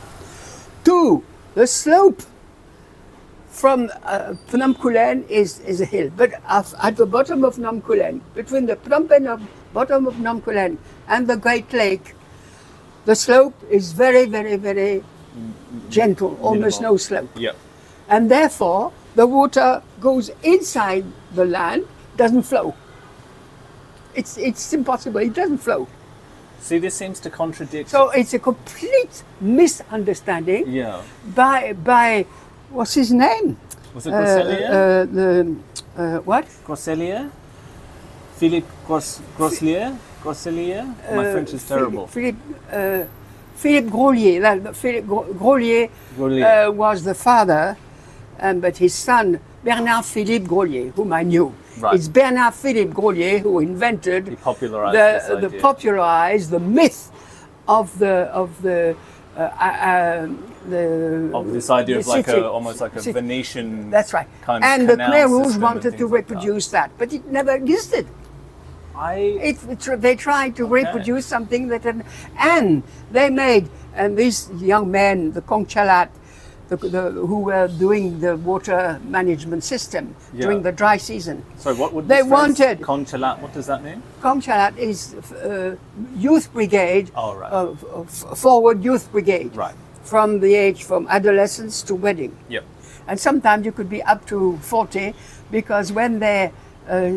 Two, the slope from uh, Phnom Kulen is, is a hill, but at, at the bottom of Phnom Kulen, between the Phnom Penh of bottom of Phnom Kulen and the Great Lake, the slope is very, very, very gentle, almost Minimal. no slope. Yep. And therefore, the water goes inside the land, doesn't flow. It's, it's impossible, it doesn't flow. See, this seems to contradict. So it's a complete misunderstanding yeah. by, by what's his name? Was it Uh, Groseilliers? uh, the, uh, what? Groseilliers? Philippe Gros- Groseilliers? Groseilliers? My Uh, French is Philippe- terrible. Philippe, uh, Philippe Grolier. That- Philippe Gro- Grolier Grolier. uh, was the father, um, but his son, Bernard Philippe Grolier, whom I knew. Right. It's Bernard Philippe Grolier who invented He popularized the, this idea. the popularized the myth of the of the uh, uh, the Of this idea the of like city. a almost like a Ci- Venetian. That's right. kind of And the canal Khmer Rouge system and wanted to things like that. reproduce that, but it never existed. I It, it, they tried to Okay. reproduce something that, had, and they made, and these young men, the Kongchalat, the, the, who were doing the water management system Yeah. during the dry season. sorry, what would They this phrase, wanted- Conchalat? What does that mean? Kongchalat is uh, youth brigade, Oh, right. uh, f- forward youth brigade, Right. from the age from adolescence to wedding. Yep. And sometimes you could be up to forty, because when they uh,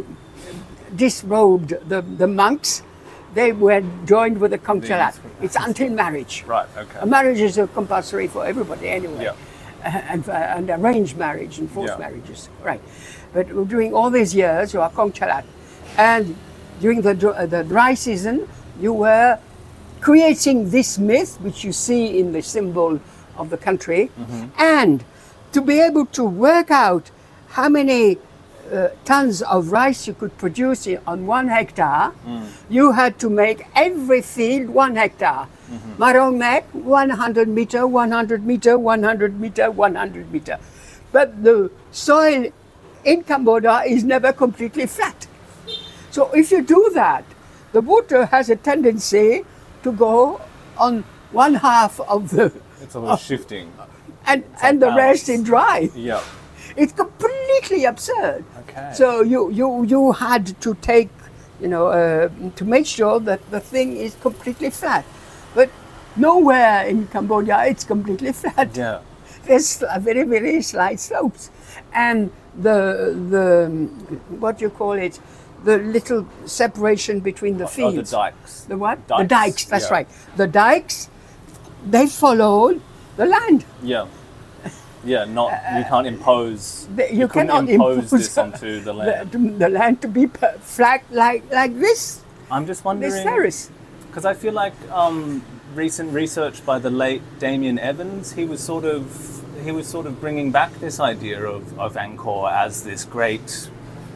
disrobed the, the monks, they were joined with the Kongchalat. It's until marriage. Right. Okay. A marriage is a compulsory for everybody anyway. Yeah. Uh, and, uh, and arranged marriage and forced Yeah. marriages. Right. But during all these years, you are Kongchalat. And during the, dr- uh, the dry season, you were creating this myth, which you see in the symbol of the country, and to be able to work out how many uh, tons of rice you could produce in, on one hectare, you had to make every field one hectare. Maromek, one hundred meter, one hundred meter, one hundred meter, one hundred meter. But the soil in Cambodia is never completely flat. So if you do that, the water has a tendency to go on one half of the, It's always shifting. and, and the rest balance. in dry. Yeah. It's completely absurd. Okay. So you, you, you had to take, you know, uh, to make sure that the thing is completely flat. But nowhere in Cambodia it's completely flat. Yeah. There's a very, very slight slopes. And the, the, what you call it, the little separation between the Oh, fields. the dikes. The what? Dikes, The dikes, that's yeah. right. The dikes, they followed the land. Yeah. Yeah. Not you can't impose. The- you you couldn't cannot impose, impose this onto the land. The, the land to be per- flat like, like this, I'm just this wondering terrace. because I feel like um, recent research by the late Damien Evans, he was sort of he was sort of bringing back this idea of, of Angkor as this great,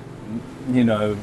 you know,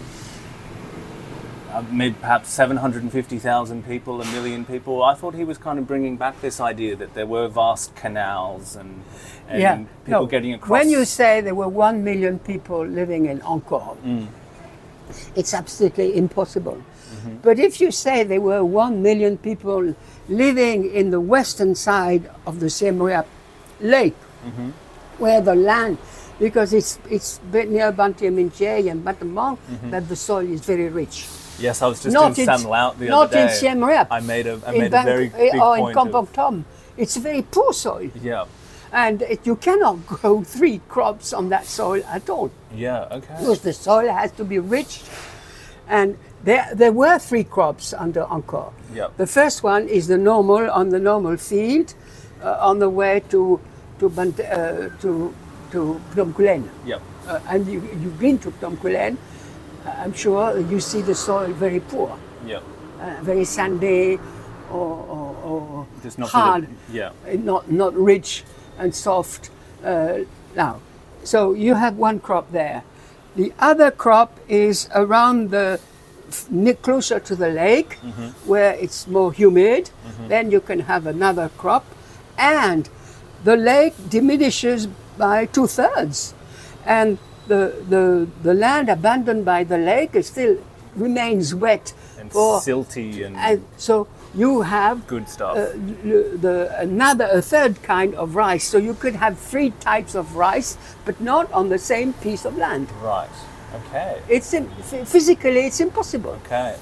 uh, maybe perhaps seven hundred fifty thousand people, a million people. I thought he was kind of bringing back this idea that there were vast canals and, and Yeah, people no. getting across. When you say there were one million people living in Angkor, Mm. it's absolutely impossible. Mm-hmm. But if you say there were one million people living in the western side of the Siem Reap Lake, Mm-hmm. where the land, because it's it's bit near Banteay Minchey and Battambang, Mm-hmm. that the soil is very rich. Yes, I was just Not in in- Sam Laut the not other day. in Siem Reap. I made a I in made a Bang- very eh, big or in point of, Kompong Tom, it's very poor soil, yeah. and it, you cannot grow three crops on that soil at all. Yeah, okay. Because the soil has to be rich. And there, there were three crops under Angkor. Yep. The first one is the normal, on the normal field, uh, on the way to to Bant- uh, to to Phnom Kulen. Yep. Uh, and you, you've been to Phnom Kulen, uh, I'm sure you see the soil very poor, Yep. uh, very sandy or, or, or Just not sort hard, of- yeah. uh, not, not rich and soft. Uh, now, so you have one crop there. The other crop is around the f- ni- closer to the lake, where it's more humid. Then you can have another crop, and the lake diminishes by two thirds, and the the the land abandoned by the lake is still remains wet And for silty and, and so you have good stuff. uh, l- the another a third kind of rice. So you could have three types of rice, but not on the same piece of land. right. Okay. It's in, ph- physically it's impossible Okay.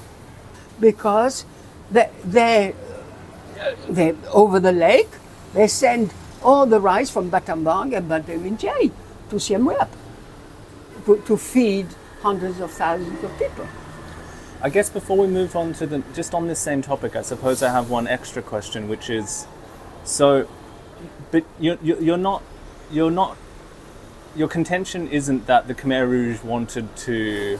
because they they they over the lake they send all the rice from Battambang and Banteminjay to Siem Reap to, to feed hundreds of thousands of people. I guess before we move on to the, just on this same topic, I suppose I have one extra question, which is, so, but you're, you're not, you're not, your contention isn't that the Khmer Rouge wanted to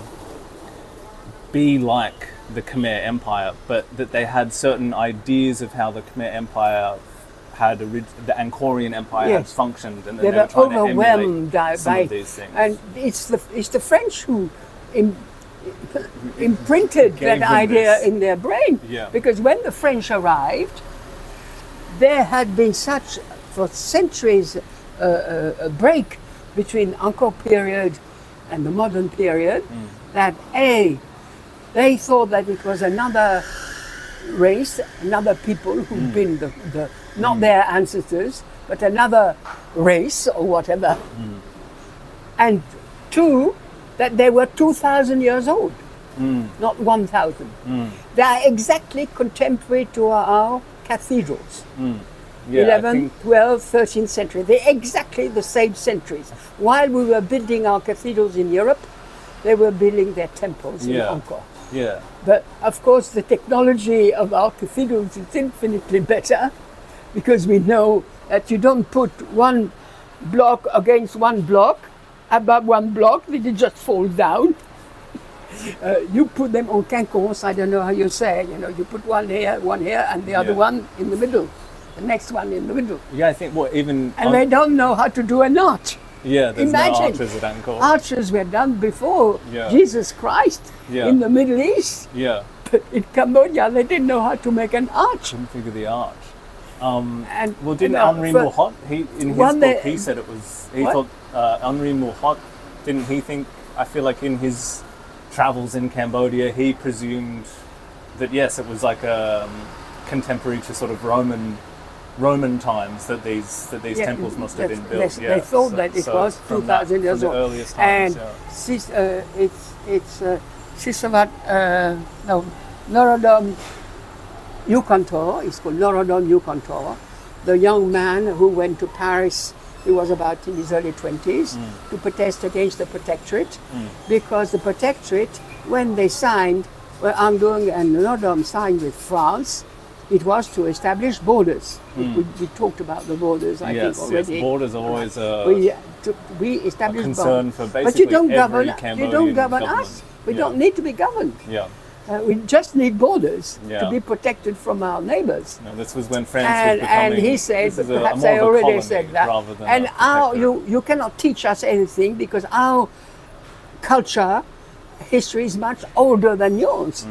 be like the Khmer Empire, but that they had certain ideas of how the Khmer Empire had, orig- the Angkorian Empire Yes. had functioned, and They they were were trying to overwhelmed by, emulate some by of these things. and it's the it's the French who im, imprinted Gave that them idea this. in their brain. Yeah. Because when the French arrived, there had been such for centuries uh, a, a break between Angkor period and the modern period Mm. that a they thought that it was another race, another people who'd Mm. been the, the not their ancestors, but another race or whatever. Mm. And two, that they were two thousand years old, Mm. not one thousand. Mm. They are exactly contemporary to our cathedrals. Mm. Yeah, I eleventh, think- twelfth, thirteenth century. They're exactly the same centuries. While we were building our cathedrals in Europe, they were building their temples Yeah. in Angkor. Yeah. But of course, the technology of our cathedrals is infinitely better because we know that you don't put one block against one block, above one block, they just fall down. Uh, you put them on quinconce, I don't know how you say, you know, you put one here, one here, and the other Yeah. one in the middle, the next one in the middle. Yeah, I think what even And on- they don't know how to do an arch. yeah, there's Imagine. no archers at Angkor. Arches were done before Yeah. Jesus Christ Yeah. in the Middle East. Yeah, But in Cambodia, they didn't know how to make an arch. couldn't figure the arch. Um, And well, didn't and, uh, Henri for- Mouhot, he in his one book, day- he said it was. He What? thought uh, Henri Mouhot, didn't he think? I feel like in his travels in Cambodia, he presumed that yes, it was like um, contemporary to sort of Roman. Roman times that these that these Yeah, temples must have that's- been built. they- yeah. they thought So- that it so was from two thousand that- years from the old. earliest times. And yeah. sis, uh, it's it's uh, Sisavat, uh, no, Norodom Yukontor, it's called Norodom Yukontor, the young man who went to Paris, he was about in his early twenties, Mm. to protest against the protectorate, Mm. because the protectorate, when they signed, well, Angdung and Norodom signed with France, it was to establish borders. Mm. We, we talked about the borders, I yes, think, already. yes, borders are always a, we, uh, to, we a established concern borders. for basically But you don't every govern. You Cambodian don't govern government. us. We Yeah. don't need to be governed. Yeah. Uh, we just need borders Yeah. to be protected from our neighbours. No, this was when France And, was becoming. and he said, this is a, a perhaps more I of a already colony said that. rather than And a our, protectorate. you, you cannot teach us anything because our culture, history is much older than yours.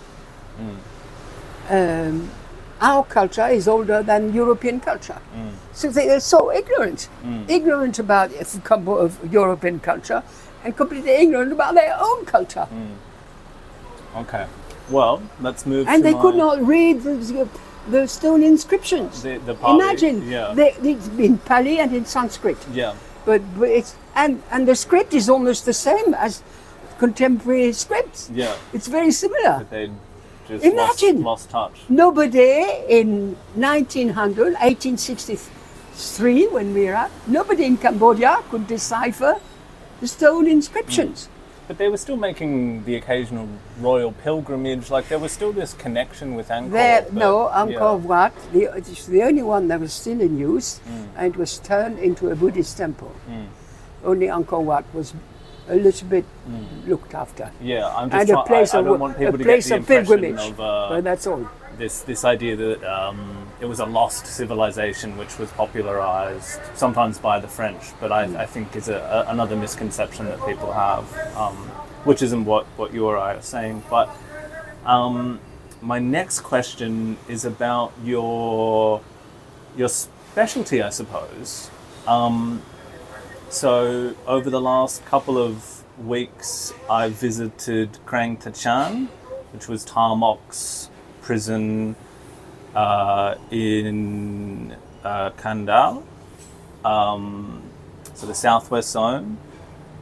Mm. Um, our culture is older than European culture. Mm. So they are so ignorant, Mm. ignorant about if- com- of European culture and completely ignorant about their own culture. Okay. Well, let's move. And to they my, could not read the, the stone inscriptions. The, the Pali, Imagine, Yeah. they, it's in Pali and in Sanskrit. yeah. But, but it's and and the script is almost the same as contemporary scripts. Yeah. It's very similar. But they just Imagine. lost, lost touch. Nobody in nineteen hundred, eighteen sixty-three, when we were, nobody in Cambodia could decipher the stone inscriptions. But they were still making the occasional royal pilgrimage. Like there was still this connection with Angkor. There, but- no, Angkor yeah. Wat, the, it's the only one that was still in use, Mm. and it was turned into a Buddhist temple. Mm. Only Angkor Wat was a little bit Mm. looked after. Yeah, I'm just And a trying. place I, I of don't want a people to place get the of impression pilgrimage. of uh, But that's all. this this idea that um, it was a lost civilization which was popularized sometimes by the French, but I, Mm. I think is a, a, another misconception that people have, um, which isn't what, what you or I are saying. But um, my next question is about your your specialty, I suppose. Um, so over the last couple of weeks, I visited Krang Tachan, which was Tarmok's prison uh, in uh, Kandal, um, so the southwest zone.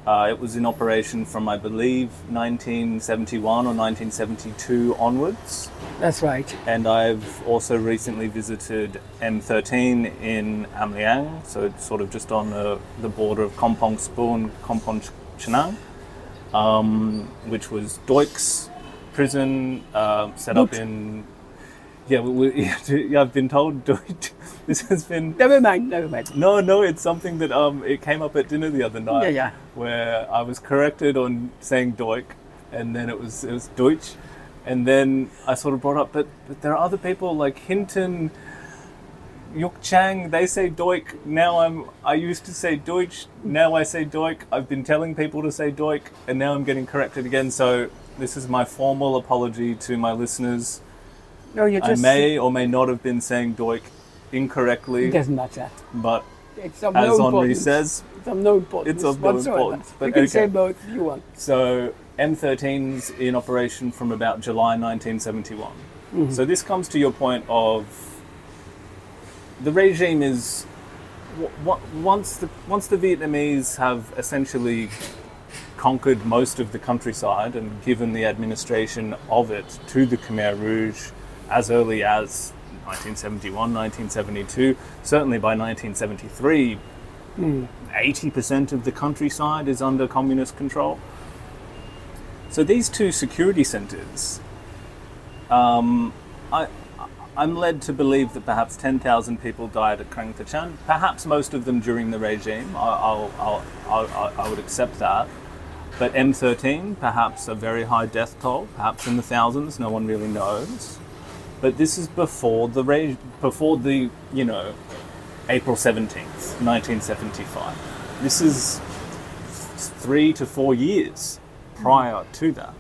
Uh, it was in operation from, I believe, nineteen seventy-one or nineteen seventy-two onwards. That's right. And I've also recently visited M thirteen in Am Liang, so it's sort of just on the, the border of Kampong Spu and Kampong Chenang, um, which was Duik's prison, uh, set up in... Yeah, we, we, yeah, I've been told this has been... Never mind, never mind. No, no, it's something that um, it came up at dinner the other night. Yeah, yeah. Where I was corrected on saying Duik, and then it was it was Deutsch, and then I sort of brought up, but, but there are other people like Hinton, Yuk Chang, they say Duik. Now I'm, I used to say Deutsch, now I say Duik. I've been telling people to say Duik, and now I'm getting corrected again. So this is my formal apology to my listeners. No, you just... I may or may not have been saying Duik incorrectly. It doesn't matter. But it's of as no Henri importance. says, it's of no importance. It's of no whatsoever. importance. But you can okay. say both if you want. So M thirteen's in operation from about July nineteen seventy-one. Mm-hmm. So this comes to your point of the regime is w- w- once the once the Vietnamese have essentially conquered most of the countryside and given the administration of it to the Khmer Rouge as early as nineteen seventy-one, nineteen seventy-two, certainly by nineteen seventy-three, mm. eighty percent of the countryside is under communist control. So these two security centres, um, I, I'm led to believe that perhaps ten thousand people died at Krang Thachan, perhaps most of them during the regime. I'll, I'll, I'll, I'll, I would accept that. But M thirteen, perhaps a very high death toll, perhaps in the thousands, no one really knows. But this is before the reg- before the, you know, April seventeenth, nineteen seventy-five. This is three to four years prior to that.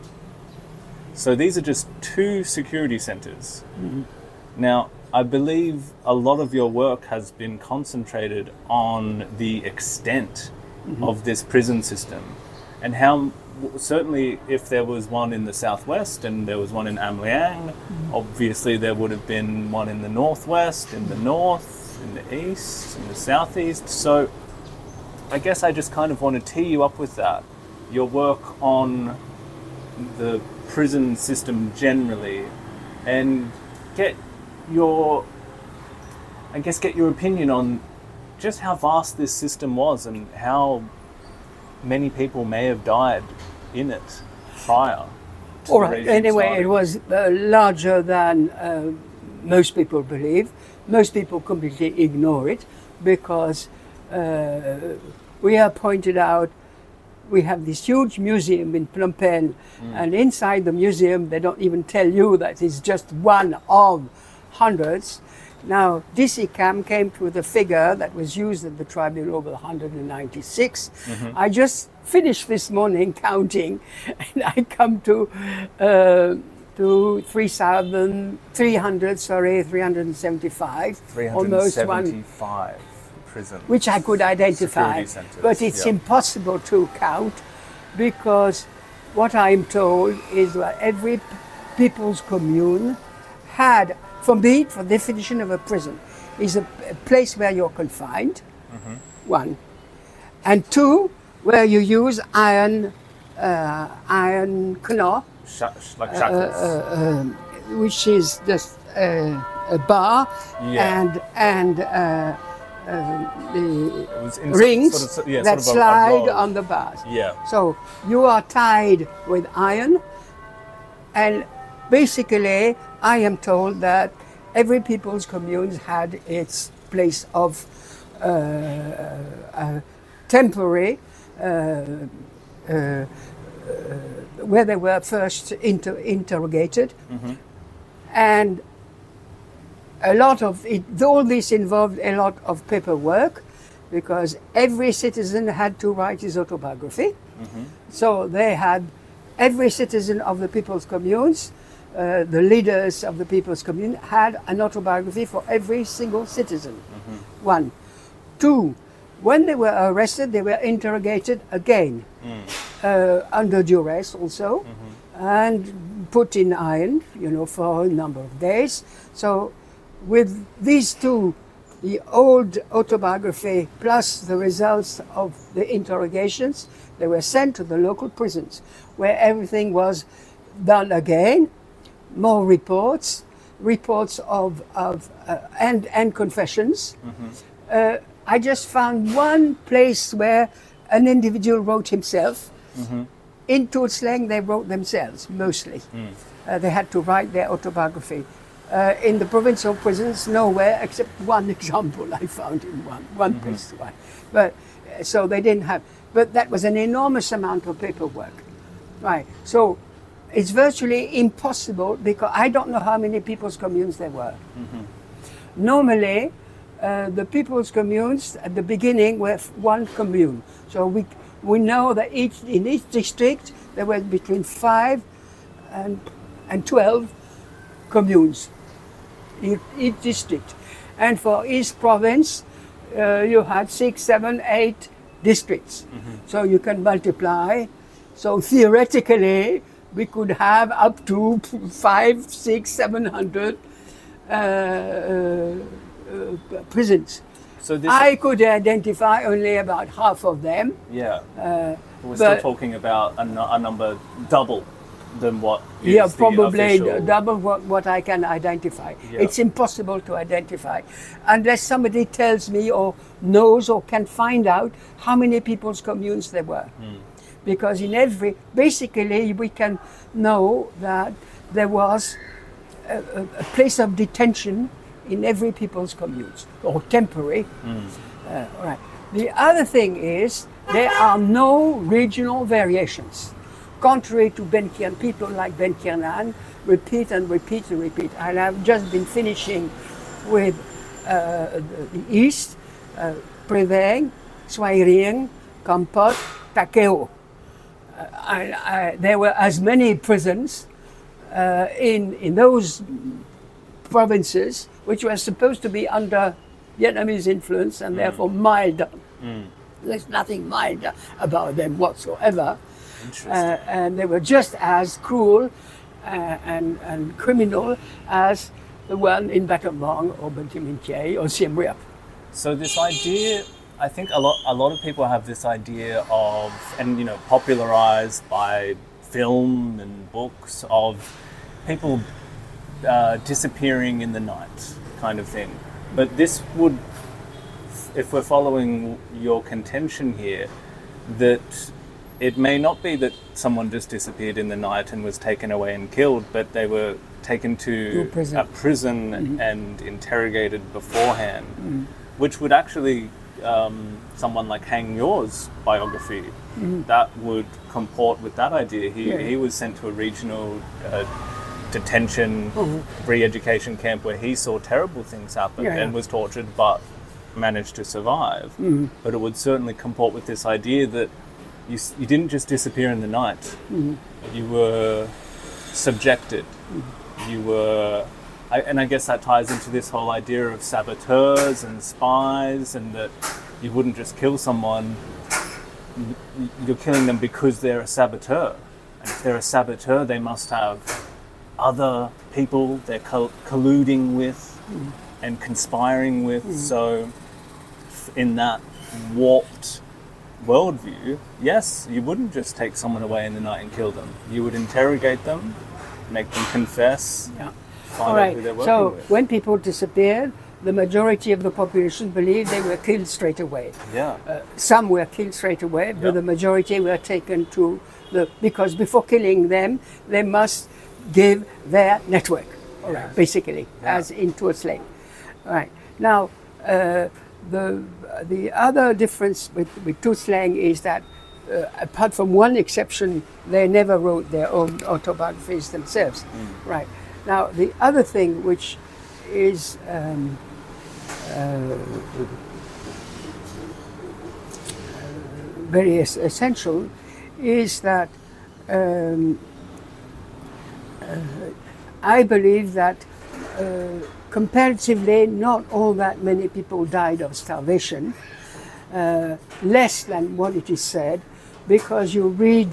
So these are just two security centres. Mm-hmm. Now, I believe a lot of your work has been concentrated on the extent mm-hmm. of this prison system and how, certainly if there was one in the southwest and there was one in Am Liang, mm-hmm. obviously there would have been one in the northwest, in the north, in the east, in the southeast. So I guess I just kind of want to tee you up with that. Your work on the prison system generally, and get your, I guess, get your opinion on just how vast this system was and how many people may have died in it prior to All the right. regime Anyway, starting. it was uh, larger than uh, most people believe. Most people completely ignore it because uh, we have pointed out we have this huge museum in Phnom Penh, mm. and inside the museum they don't even tell you that it's just one of hundreds. Now, D C CAM came to the figure that was used at the tribunal of one hundred ninety-six. Mm-hmm. I just finished this morning counting, and I come to uh, to three thousand three hundred, sorry, three hundred seventy-five. three hundred seventy-five. Prisons, which I could identify, but it's yep. impossible to count because what I'm told is that every people's commune had, for me, for the definition of a prison, is a, a place where you're confined, mm-hmm. one, and two, where you use iron, uh, iron kno, Sh- like uh, shackles, uh, um, which is just uh, a bar, yeah. and and. Uh, Uh, the in rings sort of, yeah, that sort of a, slide a on the bars. Yeah. So you are tied with iron, and basically I am told that every people's commune had its place of uh, uh, temporary, uh, uh, where they were first inter- interrogated, mm-hmm. and a lot of it, all this involved a lot of paperwork because every citizen had to write his autobiography. Mm-hmm. So they had, every citizen of the people's communes, uh, the leaders of the people's commune had an autobiography for every single citizen. Mm-hmm. One. Two, when they were arrested, they were interrogated again, mm. uh, under duress also, mm-hmm. and put in iron, you know, for a number of days. So with these two the old autobiography plus the results of the interrogations, they were sent to the local prisons where everything was done again, more reports, reports of, of uh, and, and confessions. Mm-hmm. Uh, I just found one place where an individual wrote himself. Mm-hmm. In Tuol Sleng, they wrote themselves, mostly. Mm. Uh, they had to write their autobiography. Uh, in the provincial prisons, nowhere except one example I found in one, one mm-hmm. place to write. But, uh, so they didn't have, but that was an enormous amount of paperwork. Right, so it's virtually impossible because I don't know how many people's communes there were. Mm-hmm. Normally, uh, the people's communes at the beginning were one commune. So we we know that each in each district there were between five and and twelve communes in each district, and for each province uh, you had six, seven, eight districts. Mm-hmm. So you can multiply. So theoretically, we could have up to five, six, seven hundred uh, uh, uh, prisons. So this I could identify only about half of them. Yeah, uh, we're still talking about a, a number double than what is yeah, the probably official... double what, what I can identify. Yeah. It's impossible to identify unless somebody tells me or knows or can find out how many people's communes there were. Mm. Because in every, basically we can know that there was a, a, a place of detention in every people's communes, or temporary. Mm. Uh, all right. The other thing is there are no regional variations. Contrary to Benkirnan, people like Benkirnan repeat and repeat and repeat. And I've just been finishing with uh, the East, uh, Preveng, Swairien, Kampot, Takeo. Uh, I, I, there were as many prisons uh, in in those provinces which were supposed to be under Vietnamese influence and mm. therefore milder. Mm. There's nothing milder about them whatsoever. Uh, and they were just as cruel uh, and, and criminal as the one in Battambang or Bantiminthiei or Siem Reap. So this idea, I think a lot a lot of people have this idea of, and you know, popularized by film and books, of people uh, disappearing in the night kind of thing. But this would, if we're following your contention here, that it may not be that someone just disappeared in the night and was taken away and killed, but they were taken to prison. a prison mm-hmm. and interrogated beforehand, mm-hmm. which would actually, um, someone like Hang Yor's biography, mm-hmm. that would comport with that idea. He yeah. he was sent to a regional uh, detention, mm-hmm. re-education camp where he saw terrible things happen yeah. and was tortured, but managed to survive. Mm-hmm. But it would certainly comport with this idea that You, you didn't just disappear in the night. Mm-hmm. You were subjected. Mm-hmm. You were, I, and I guess that ties into this whole idea of saboteurs and spies, and that you wouldn't just kill someone. You're killing them because they're a saboteur. And if they're a saboteur, they must have other people they're co- colluding with mm-hmm. and conspiring with. Mm-hmm. So in that warped worldview, yes, you wouldn't just take someone away in the night and kill them. You would interrogate them, make them confess, yeah. find All right. out who they're working so with. When people disappeared, the majority of the population believed they were killed straight away. Yeah. Uh, some were killed straight away, but yeah. the majority were taken to the, because before killing them, they must give their network, all right, yeah. basically, yeah. as in Tuol Sleng. All right. Now, uh, The the other difference with, with Tuol Sleng is that, uh, apart from one exception, they never wrote their own autobiographies themselves. Mm. Right. Now, the other thing which is um, uh, very es- essential is that um, uh, I believe that uh, comparatively, not all that many people died of starvation, uh, less than what it is said, because you read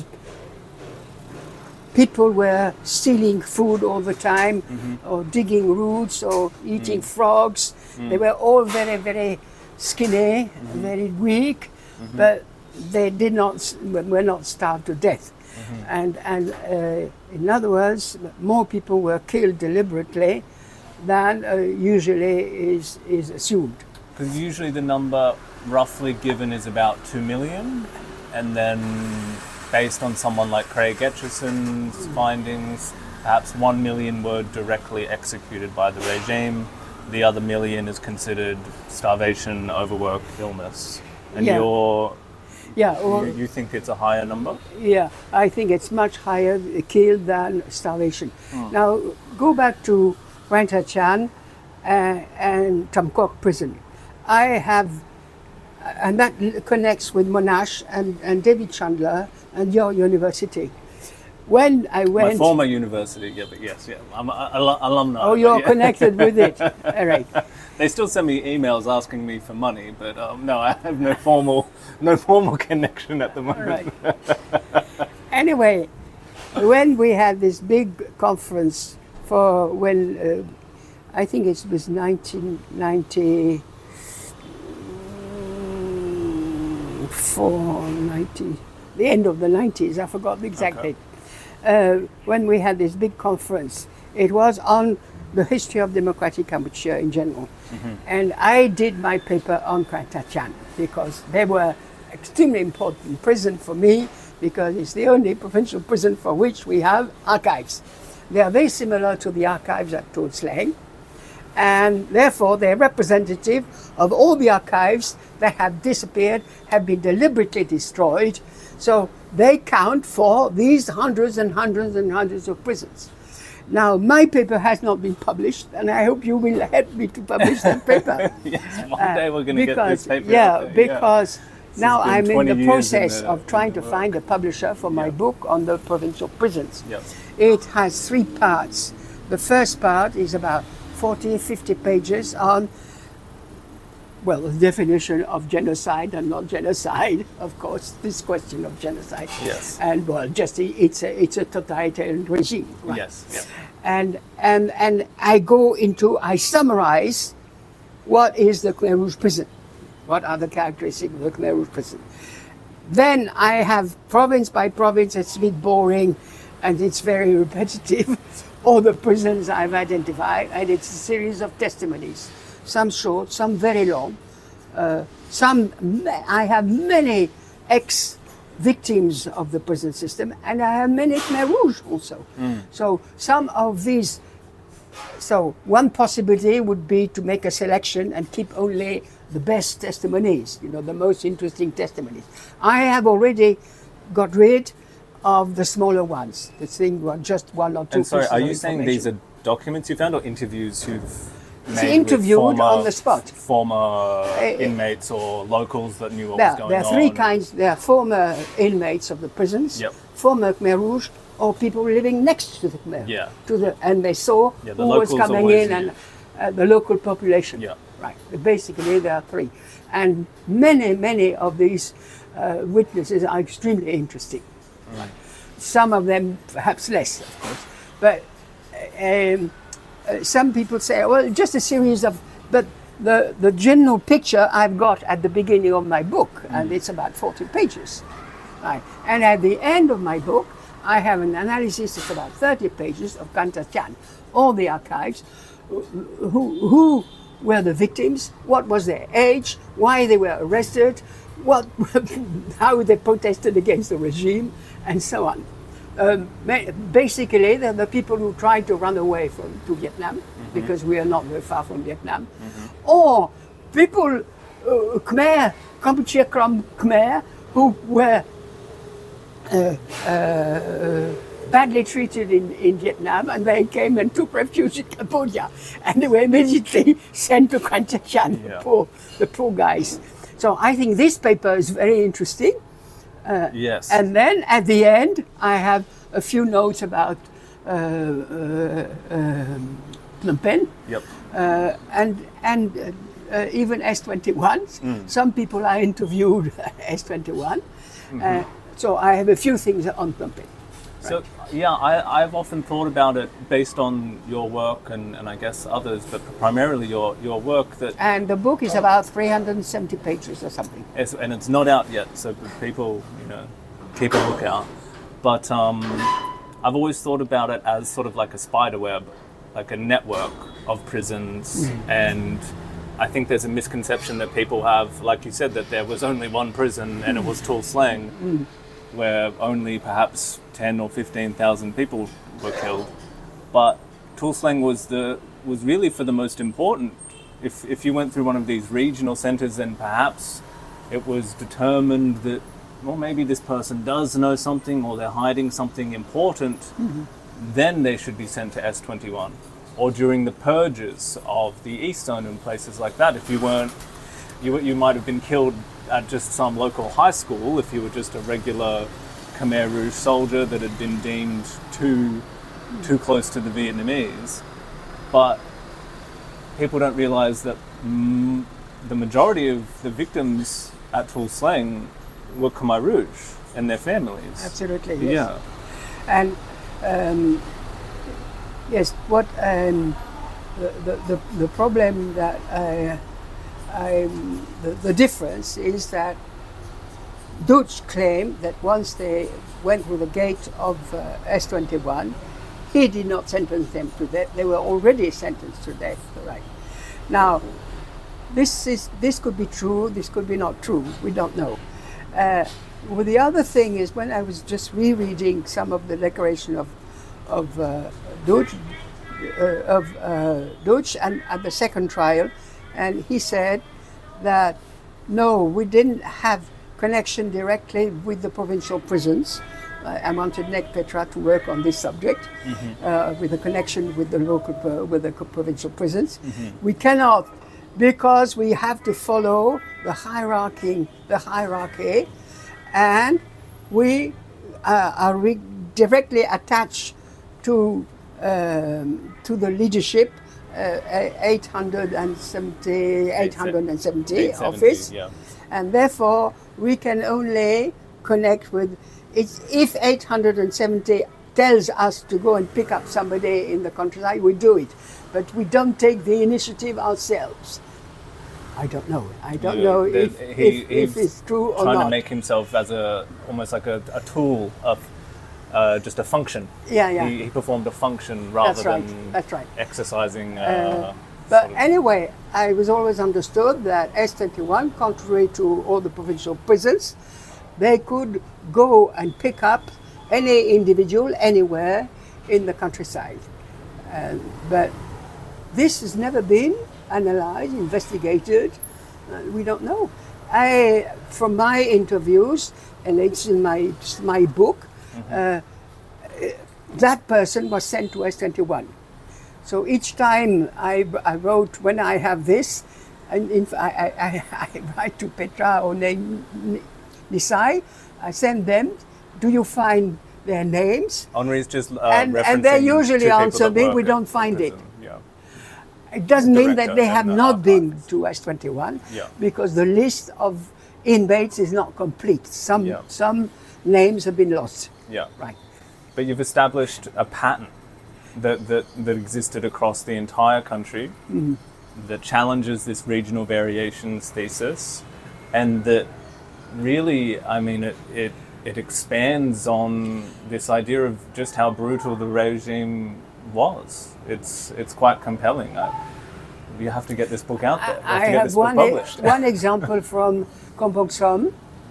people were stealing food all the time, mm-hmm. or digging roots, or eating mm. frogs, Mm. They were all very, very skinny, mm-hmm. very weak, mm-hmm. but they did not, were not starved to death. Mm-hmm. And, and uh, in other words, more people were killed deliberately than uh, usually is, is assumed. Because usually the number roughly given is about two million, and then based on someone like Craig Etchison's mm. findings, perhaps one million were directly executed by the regime. The other million is considered starvation, overwork, illness. And yeah. you're, yeah, well, you, you think it's a higher number? Yeah, I think it's much higher killed than starvation. Mm. Now, go back to Wang Tachan uh, and Tam Quoc prison. I have, and that connects with Monash and, and David Chandler and your university. When I went... My former university, yeah, but yes, yeah. I'm an alumni. Oh, you're yeah. connected with it. All right. They still send me emails asking me for money, but um, no, I have no formal no formal connection at the moment. Right. Anyway, when we had this big conference for when, uh, I think it was nineteen ninety-four, ninety, the end of the nineties, I forgot the exact okay. date. Uh, when we had this big conference, it was on the history of democratic Kampuchea in general. Mm-hmm. And I did my paper on Wang Tachan because they were extremely important prison for me because it's the only provincial prison for which we have archives. They are very similar to the archives at Tuol Sleng, and therefore they're representative of all the archives that have disappeared, have been deliberately destroyed. So they count for these hundreds and hundreds and hundreds of prisons. Now, my paper has not been published, and I hope you will help me to publish that paper. Yes, one day we're going to get this paper Yeah, out there. because yeah. now I'm in the process in the, of trying to work. find a publisher for my yeah. book on the provincial prisons. Yes. It has three parts. The first part is about forty, fifty pages on, well, the definition of genocide and not genocide, of course, this question of genocide. Yes. And, well, just it's a, it's a totalitarian regime. Right? Yes. Yeah. And, and, and I go into, I summarize what is the Khmer Rouge prison. What are the characteristics of the Khmer Rouge prison? Then I have province by province, it's a bit boring and it's very repetitive. All the prisons I've identified, and it's a series of testimonies. Some short, some very long. Uh, some, I have many ex-victims of the prison system, and I have many Khmer Rouge also. Mm. So some of these, so one possibility would be to make a selection and keep only the best testimonies, you know, the most interesting testimonies. I have already got rid of the smaller ones, the thing were just one or two. And sorry, pieces are of you saying these are documents you found or interviews you've made interviewed with former, on the spot. Former uh, inmates or locals that knew what there, was going there are on? three kinds. There are former inmates of the prisons, yep. former Khmer Rouge, or people living next to the Khmer. Yeah. To the, and they saw yeah, the who was coming in and uh, the local population. Yeah. Right. Basically, there are three. And many, many of these uh, witnesses are extremely interesting. Right. Some of them perhaps less, of course. But um, uh, some people say, well, just a series of, but the, the general picture I've got at the beginning of my book, mm. and it's about forty pages. Right. And at the end of my book, I have an analysis of about thirty pages of Wang Tachan, all the archives, who, who were the victims, what was their age, why they were arrested, what, how they protested against the regime, and so on. Um, basically, they're the people who tried to run away from to Vietnam, mm-hmm. because we are not very far from Vietnam, mm-hmm. or people, uh, Khmer, Kampuchea Khmer, who were uh, uh, badly treated in, in Vietnam, and they came and took refuge in Cambodia, and they were immediately sent to Wang Tachan, yeah. the poor, the poor guys. So I think this paper is very interesting. Uh, yes. And then at the end, I have a few notes about uh, uh, um, Phnom Penh, yep. uh, and and uh, uh, even S twenty-one. Mm. Some people I interviewed S twenty-one. Mm-hmm. Uh, so I have a few things on Phnom Penh. So, yeah, I, I've often thought about it based on your work and, and I guess others, but primarily your, your work that... And the book is about three hundred seventy pages or something. It's, and it's not out yet, so people, you know, keep a lookout. But um, I've always thought about it as sort of like a spider web, like a network of prisons. Mm. And I think there's a misconception that people have, like you said, that there was only one prison and it was Tuol Sleng, mm. where only perhaps ten or fifteen thousand people were killed. But Tuol Sleng was the was really for the most important. If if you went through one of these regional centres, then perhaps it was determined that, well, maybe this person does know something or they're hiding something important, mm-hmm. then they should be sent to S twenty-one. Or during the purges of the East Zone and places like that, if you weren't, you you might have been killed at just some local high school if you were just a regular Khmer Rouge soldier that had been deemed too too close to the Vietnamese. But people don't realise that mm, the majority of the victims at Tuol Sleng were Khmer Rouge and their families. Absolutely, yes. Yeah. And um, yes, what um, the, the, the, the problem that I, I the, the difference is that Dutch claimed that once they went through the gate of uh, S twenty-one, he did not sentence them to death. They were already sentenced to death, right? Now, this is this could be true, this could be not true, we don't know. Uh, well, the other thing is, when I was just rereading some of the declaration of of uh, Dutch, uh, of uh, Dutch and at the second trial, and he said that no, we didn't have connection directly with the provincial prisons. I wanted Nick Petra to work on this subject, mm-hmm. uh, with a connection with the local, uh, with the provincial prisons. Mm-hmm. We cannot, because we have to follow the hierarchy, the hierarchy, and we uh, are re- directly attached to um, to the leadership, uh, eight hundred seventy, eight hundred seventy office, yeah. And therefore we can only connect with. It's if eight hundred seventy tells us to go and pick up somebody in the countryside, we do it. But we don't take the initiative ourselves. I don't know. I don't yeah, know if, he, if, if it's true or not. Trying to make himself as a almost like a, a tool of uh, just a function. Yeah, yeah. He, he performed a function rather That's right. than That's right. exercising. Uh, uh, but sort of anyway, I was always understood that S twenty-one, contrary to all the provincial prisons, they could go and pick up any individual anywhere in the countryside. Uh, but this has never been analyzed, investigated. Uh, we don't know. I, from my interviews, and it's in my my book, mm-hmm. uh, that person was sent to S twenty-one. So each time I, I wrote, when I have this, and in, I, I, I write to Petra or name. Desai, I send them. Do you find their names? Henri's just uh, and, and they usually answer me, we don't find it. Yeah. It doesn't mean that they have not been to S twenty-one, yeah. because the list of inmates is not complete. Some yeah. some names have been lost. Yeah. Right. But you've established a pattern that that, that existed across the entire country, mm-hmm. that challenges this regional variations thesis, and that really, I mean, it, it it expands on this idea of just how brutal the regime was. It's it's quite compelling. I, you have to get this book out there. You have I to get have this book one, published. E- one example from Kampong Som.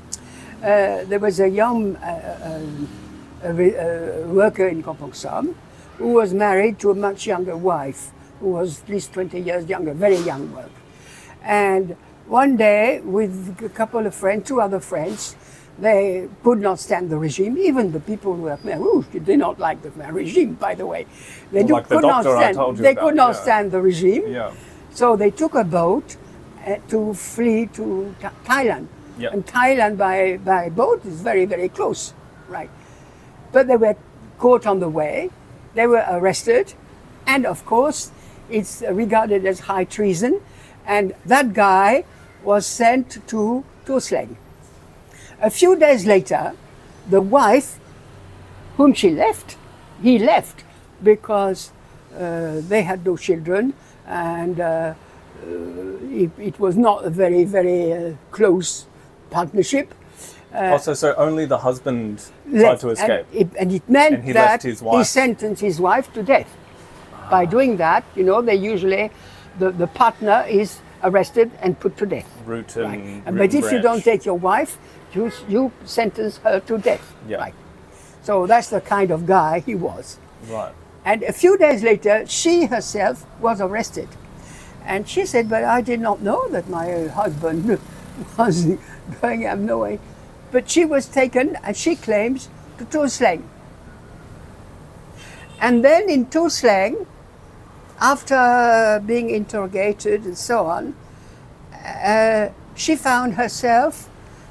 Uh, there was a young uh, uh, uh, worker in Kampong Som who was married to a much younger wife, who was at least twenty years younger, very young work. And one day, with a couple of friends, two other friends, they could not stand the regime. Even the people who were Khmer Rouge did not like the Khmer regime, by the way. They well, like could the not stand. They about, could not yeah. stand the regime. Yeah. So they took a boat uh, to flee to Th- Thailand. Yeah. And Thailand by by boat is very very close, right? But they were caught on the way. They were arrested, and of course, it's regarded as high treason. And that guy was sent to Tuol Sleng. A few days later, the wife, whom she left. He left because uh, they had no children, and uh, uh, it, it was not a very, very uh, close partnership. Uh, also, so only the husband tried left, to escape. And it, and it meant and he that left his wife. he sentenced his wife to death. Ah. By doing that, you know, they usually, the, the partner is arrested and put to death. Root and, right. root But and if branch. you don't take your wife, you, you sentence her to death. Yeah. Right. So that's the kind of guy he was. Right. And a few days later, she herself was arrested. And she said, but I did not know that my husband was going, I have no way. But she was taken, and she claims, to Tuol-Sleng. And then in Tuol-Sleng, after being interrogated and so on, uh, she found herself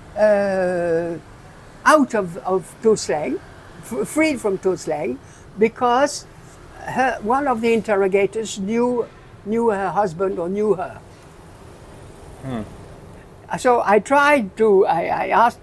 uh, out of, of Tuol-Sleng, f- freed from Tuol-Sleng, because her, one of the interrogators knew, knew her husband or knew her. Hmm. So I tried to, I, I asked,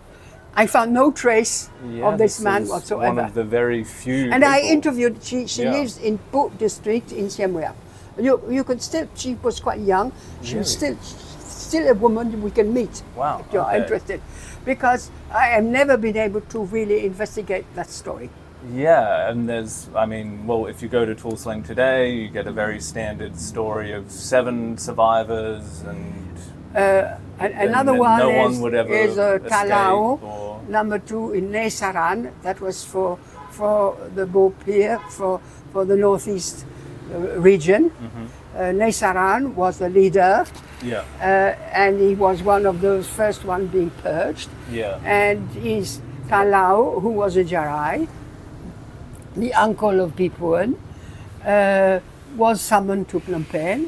I found no trace yeah, of this, this man is whatsoever. One of the very few. And I people. interviewed, she, she Yeah. lives in Phu district in Siem Reap. You, you could still, she was quite young, she was Really? still still a woman we can meet Wow, if you're okay. interested. Because I have never been able to really investigate that story. Yeah, and there's, I mean, well, if you go to Tuol-Sleng today, you get a very standard story of seven survivors, and Uh, and then- another then one no is, one would ever is uh, escape Talao, or- number two in Nay Saran. That was for for the Bo Pier, for for the northeast uh, region. Mm-hmm. Uh, Nay Saran was the leader, Yeah, uh, and he was one of those first one being purged. yeah, And his Talao, who was a Jarai, the uncle of Pipuan, uh, was summoned to Phnom Penh,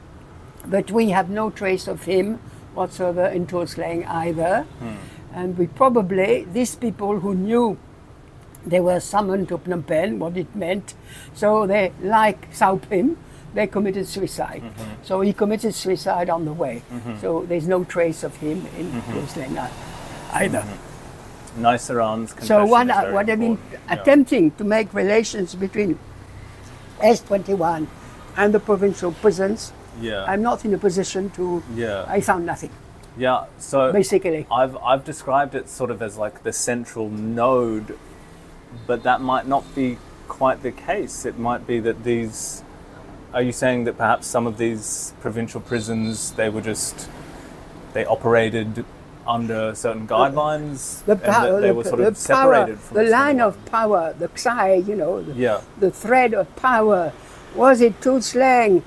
but we have no trace of him whatsoever in Tuol-Sleng either. Hmm. And we probably, these people who knew they were summoned to Phnom Penh, what it meant, so they, like Sao Pim, they committed suicide. Mm-hmm. So he committed suicide on the way. So there's no trace of him in Mm-hmm. Tuol-Sleng either. Niceran's confession So what, is I, very what I've been important. Yeah. attempting to make relations between S twenty-one and the provincial prisons, Yeah, I'm not in a position to, yeah, I found nothing, yeah. So basically. I've I've described it sort of as like the central node, but that might not be quite the case. It might be that these. Are you saying that perhaps some of these provincial prisons, they were just, they operated under certain guidelines, The, and power, that they the, were sort the of power, separated from the line someone? of power, the Ksai, you know, the, Yeah, the thread of power, was it Tuol-Sleng,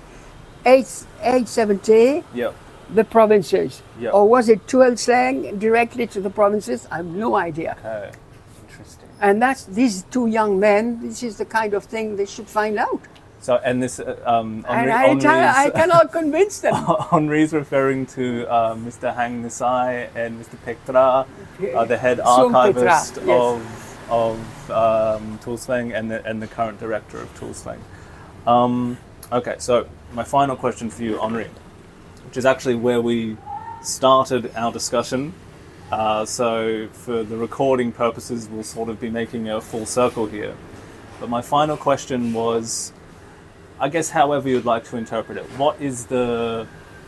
eight seventy, yeah, the provinces? Yeah. Or was it Tuol-Sleng directly to the provinces? I have no idea. okay, interesting. And that's, these two young men, this is the kind of thing they should find out. So, and this, uh, um, And Henri, I, try, I Henri's, cannot convince them. Henri's referring to uh, Mister Hang Nisai and Mister Pektra, uh, the head Som Petra, archivist yes. of of um, Tuol-Sleng and the and the current director of Tuol-Sleng. Um, okay, so my final question for you, Henri, which is actually where we started our discussion. Uh, so for the recording purposes, we'll sort of be making a full circle here. But my final question was, I guess however you'd like to interpret it, what is the,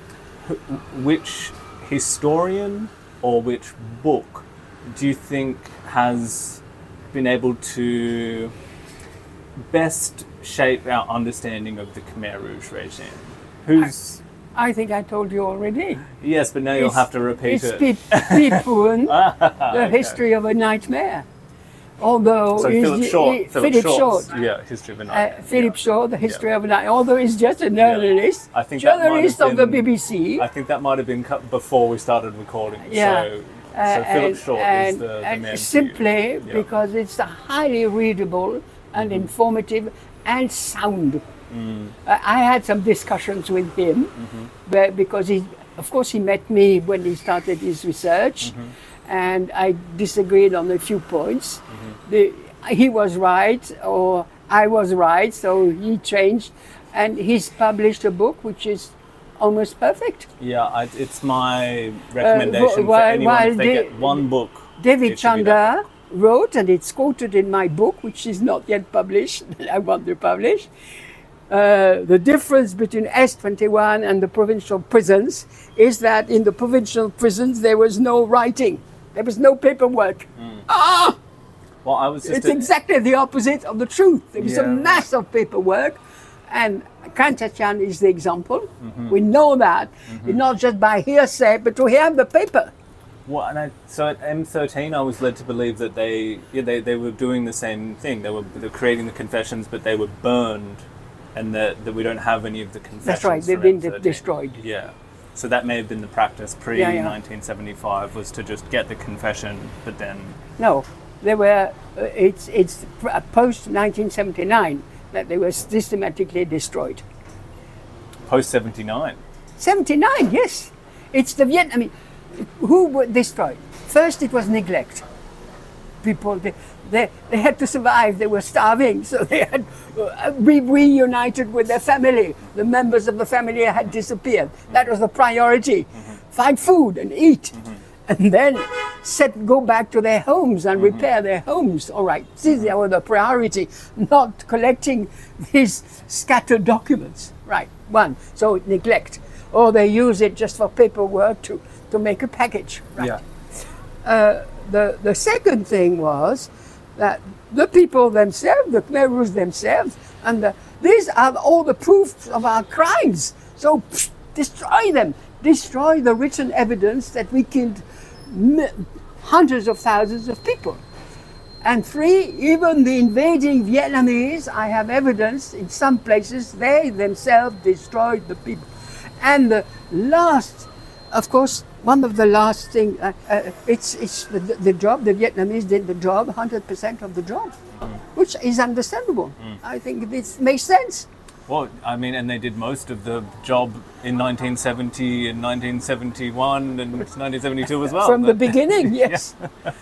which historian or which book do you think has been able to best shape our understanding of the Khmer Rouge regime? Who's... I think I told you already. Yes, but now you'll It's- have to repeat It's it. Pip- Pipuan, the Okay. history of a nightmare. Although So he's- Philip Short, he- Philip Philip Short's, Short, yeah, History of a uh, Night. Philip yeah. Short, the history Yeah. of a night. Although he's just a journalist, I think that might journalist have of the been- B B C. I think that might have been cut before we started recording. Yeah. So, Uh, so Philip and- Short and, is the, the and man. for you. simply Yeah. Mm-hmm. because it's a highly readable and informative and sound. Mm. Uh, I had some discussions with him, Mm-hmm. where, because he, of course, he met me when he started his research, Mm-hmm. and I disagreed on a few points. Mm-hmm. The, he was right, or I was right, so he changed, and he's published a book which is almost perfect. Yeah, I, it's my recommendation while- for anyone while if they Da- get one book. David it should be that Chanda, wrote, and it's quoted in my book, which is not yet published, that I want to publish, uh, the difference between S twenty-one and the provincial prisons is that in the provincial prisons there was no writing, there was no paperwork. Mm. Ah! Well, I was just it's a- exactly the opposite of the truth. There was yeah. a mass of paperwork, and Kantachan is the example. Mm-hmm. We know that, mm-hmm. not just by hearsay, but to have the paper. Well, and I, so at M thirteen, I was led to believe that they, yeah, they, they were doing the same thing. They were, they were creating the confessions, but they were burned, and that, that we don't have any of the confessions. That's right. They've been de- destroyed. Yeah. So that may have been the practice pre nineteen seventy-five, yeah, yeah. was to just get the confession, but then no, they were. Uh, it's it's post nineteen seventy-nine that they were systematically destroyed. Post seventy-nine. seventy-nine, yes. It's the Vietnamese. Who were destroyed? First, it was neglect. People, they, they, they had to survive. They were starving, so they had uh, re- reunited with their family. The members of the family had disappeared. That was the priority. Mm-hmm. Find food and eat. Mm-hmm. And then set, go back to their homes and mm-hmm. repair their homes. All right, this was the priority, not collecting these scattered documents. Right, one, so neglect. Or they use it just for paperwork to, to make a package. Right. Yeah. Uh, the, the second thing was that the people themselves, the Khmer Rouge themselves, and the, these are all the proofs of our crimes. So psh, destroy them. Destroy the written evidence that we killed m- hundreds of thousands of people. And three, even the invading Vietnamese, I have evidence in some places, they themselves destroyed the people. And the last, of course, one of the last things, uh, uh, it's, it's the, the job, the Vietnamese did the job, one hundred percent of the job, mm. which is understandable. Mm. I think this makes sense. Well, I mean, and they did most of the job in nineteen seventy and nineteen seventy-one and nineteen seventy-two as well. From the beginning, yes.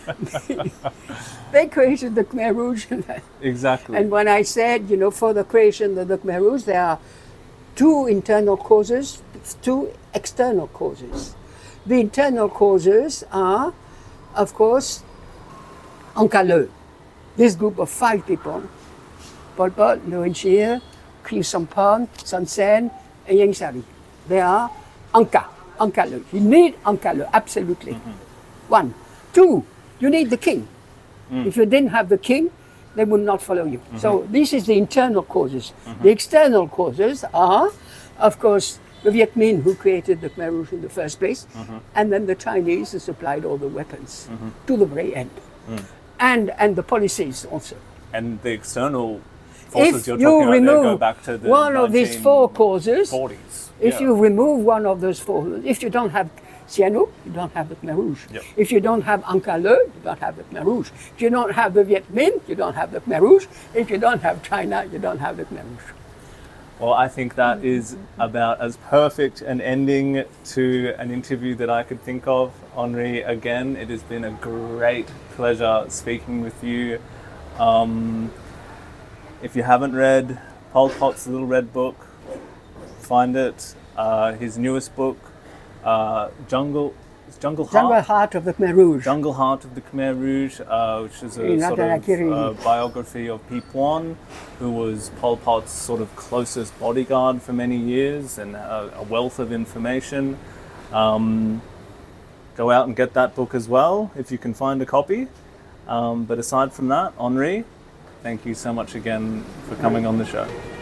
They created the Khmer Rouge. Exactly. And when I said, you know, for the creation of the Khmer Rouge, there are two internal causes, two external causes. The internal causes are, of course, Angka Le. This group of five people, Pol Pot, Nguyen Chia, Khieu Samphan, Son Sen, and Ieng Sary. They are Angka, Angka Le. You need Angka Le, absolutely. Mm-hmm. One. Two, you need the king. Mm. If you didn't have the king, they would not follow you. Mm-hmm. So this is the internal causes. Mm-hmm. The external causes are, of course, the Viet Minh who created the Khmer Rouge in the first place, mm-hmm. and then the Chinese who supplied all the weapons mm-hmm. to the very end. Mm. And and the policies also. And the external forces if you're you talking remove about, they go back to the one of these four causes, forties. If yeah. you remove one of those four, if you don't have Sihanouk, you don't have the Khmer Rouge. Yep. If you don't have Angka Le, you don't have the Khmer Rouge. If you don't have the Viet Minh, you don't have the Khmer Rouge. If you don't have China, you don't have the Khmer Rouge. Well, I think that is about as perfect an ending to an interview that I could think of. Henri, again, it has been a great pleasure speaking with you. Um, if you haven't read Pol Pot's Little Red Book, find it. Uh, his newest book, uh, Jungle, Jungle Heart? Jungle Heart of the Khmer Rouge. Jungle Heart of the Khmer Rouge, uh, which is a sort of uh, biography of Phi Phuong, who was Pol Pot's sort of closest bodyguard for many years, and a, a wealth of information. Um, go out and get that book as well, if you can find a copy. Um, but aside from that, Henri, thank you so much again for coming on the show.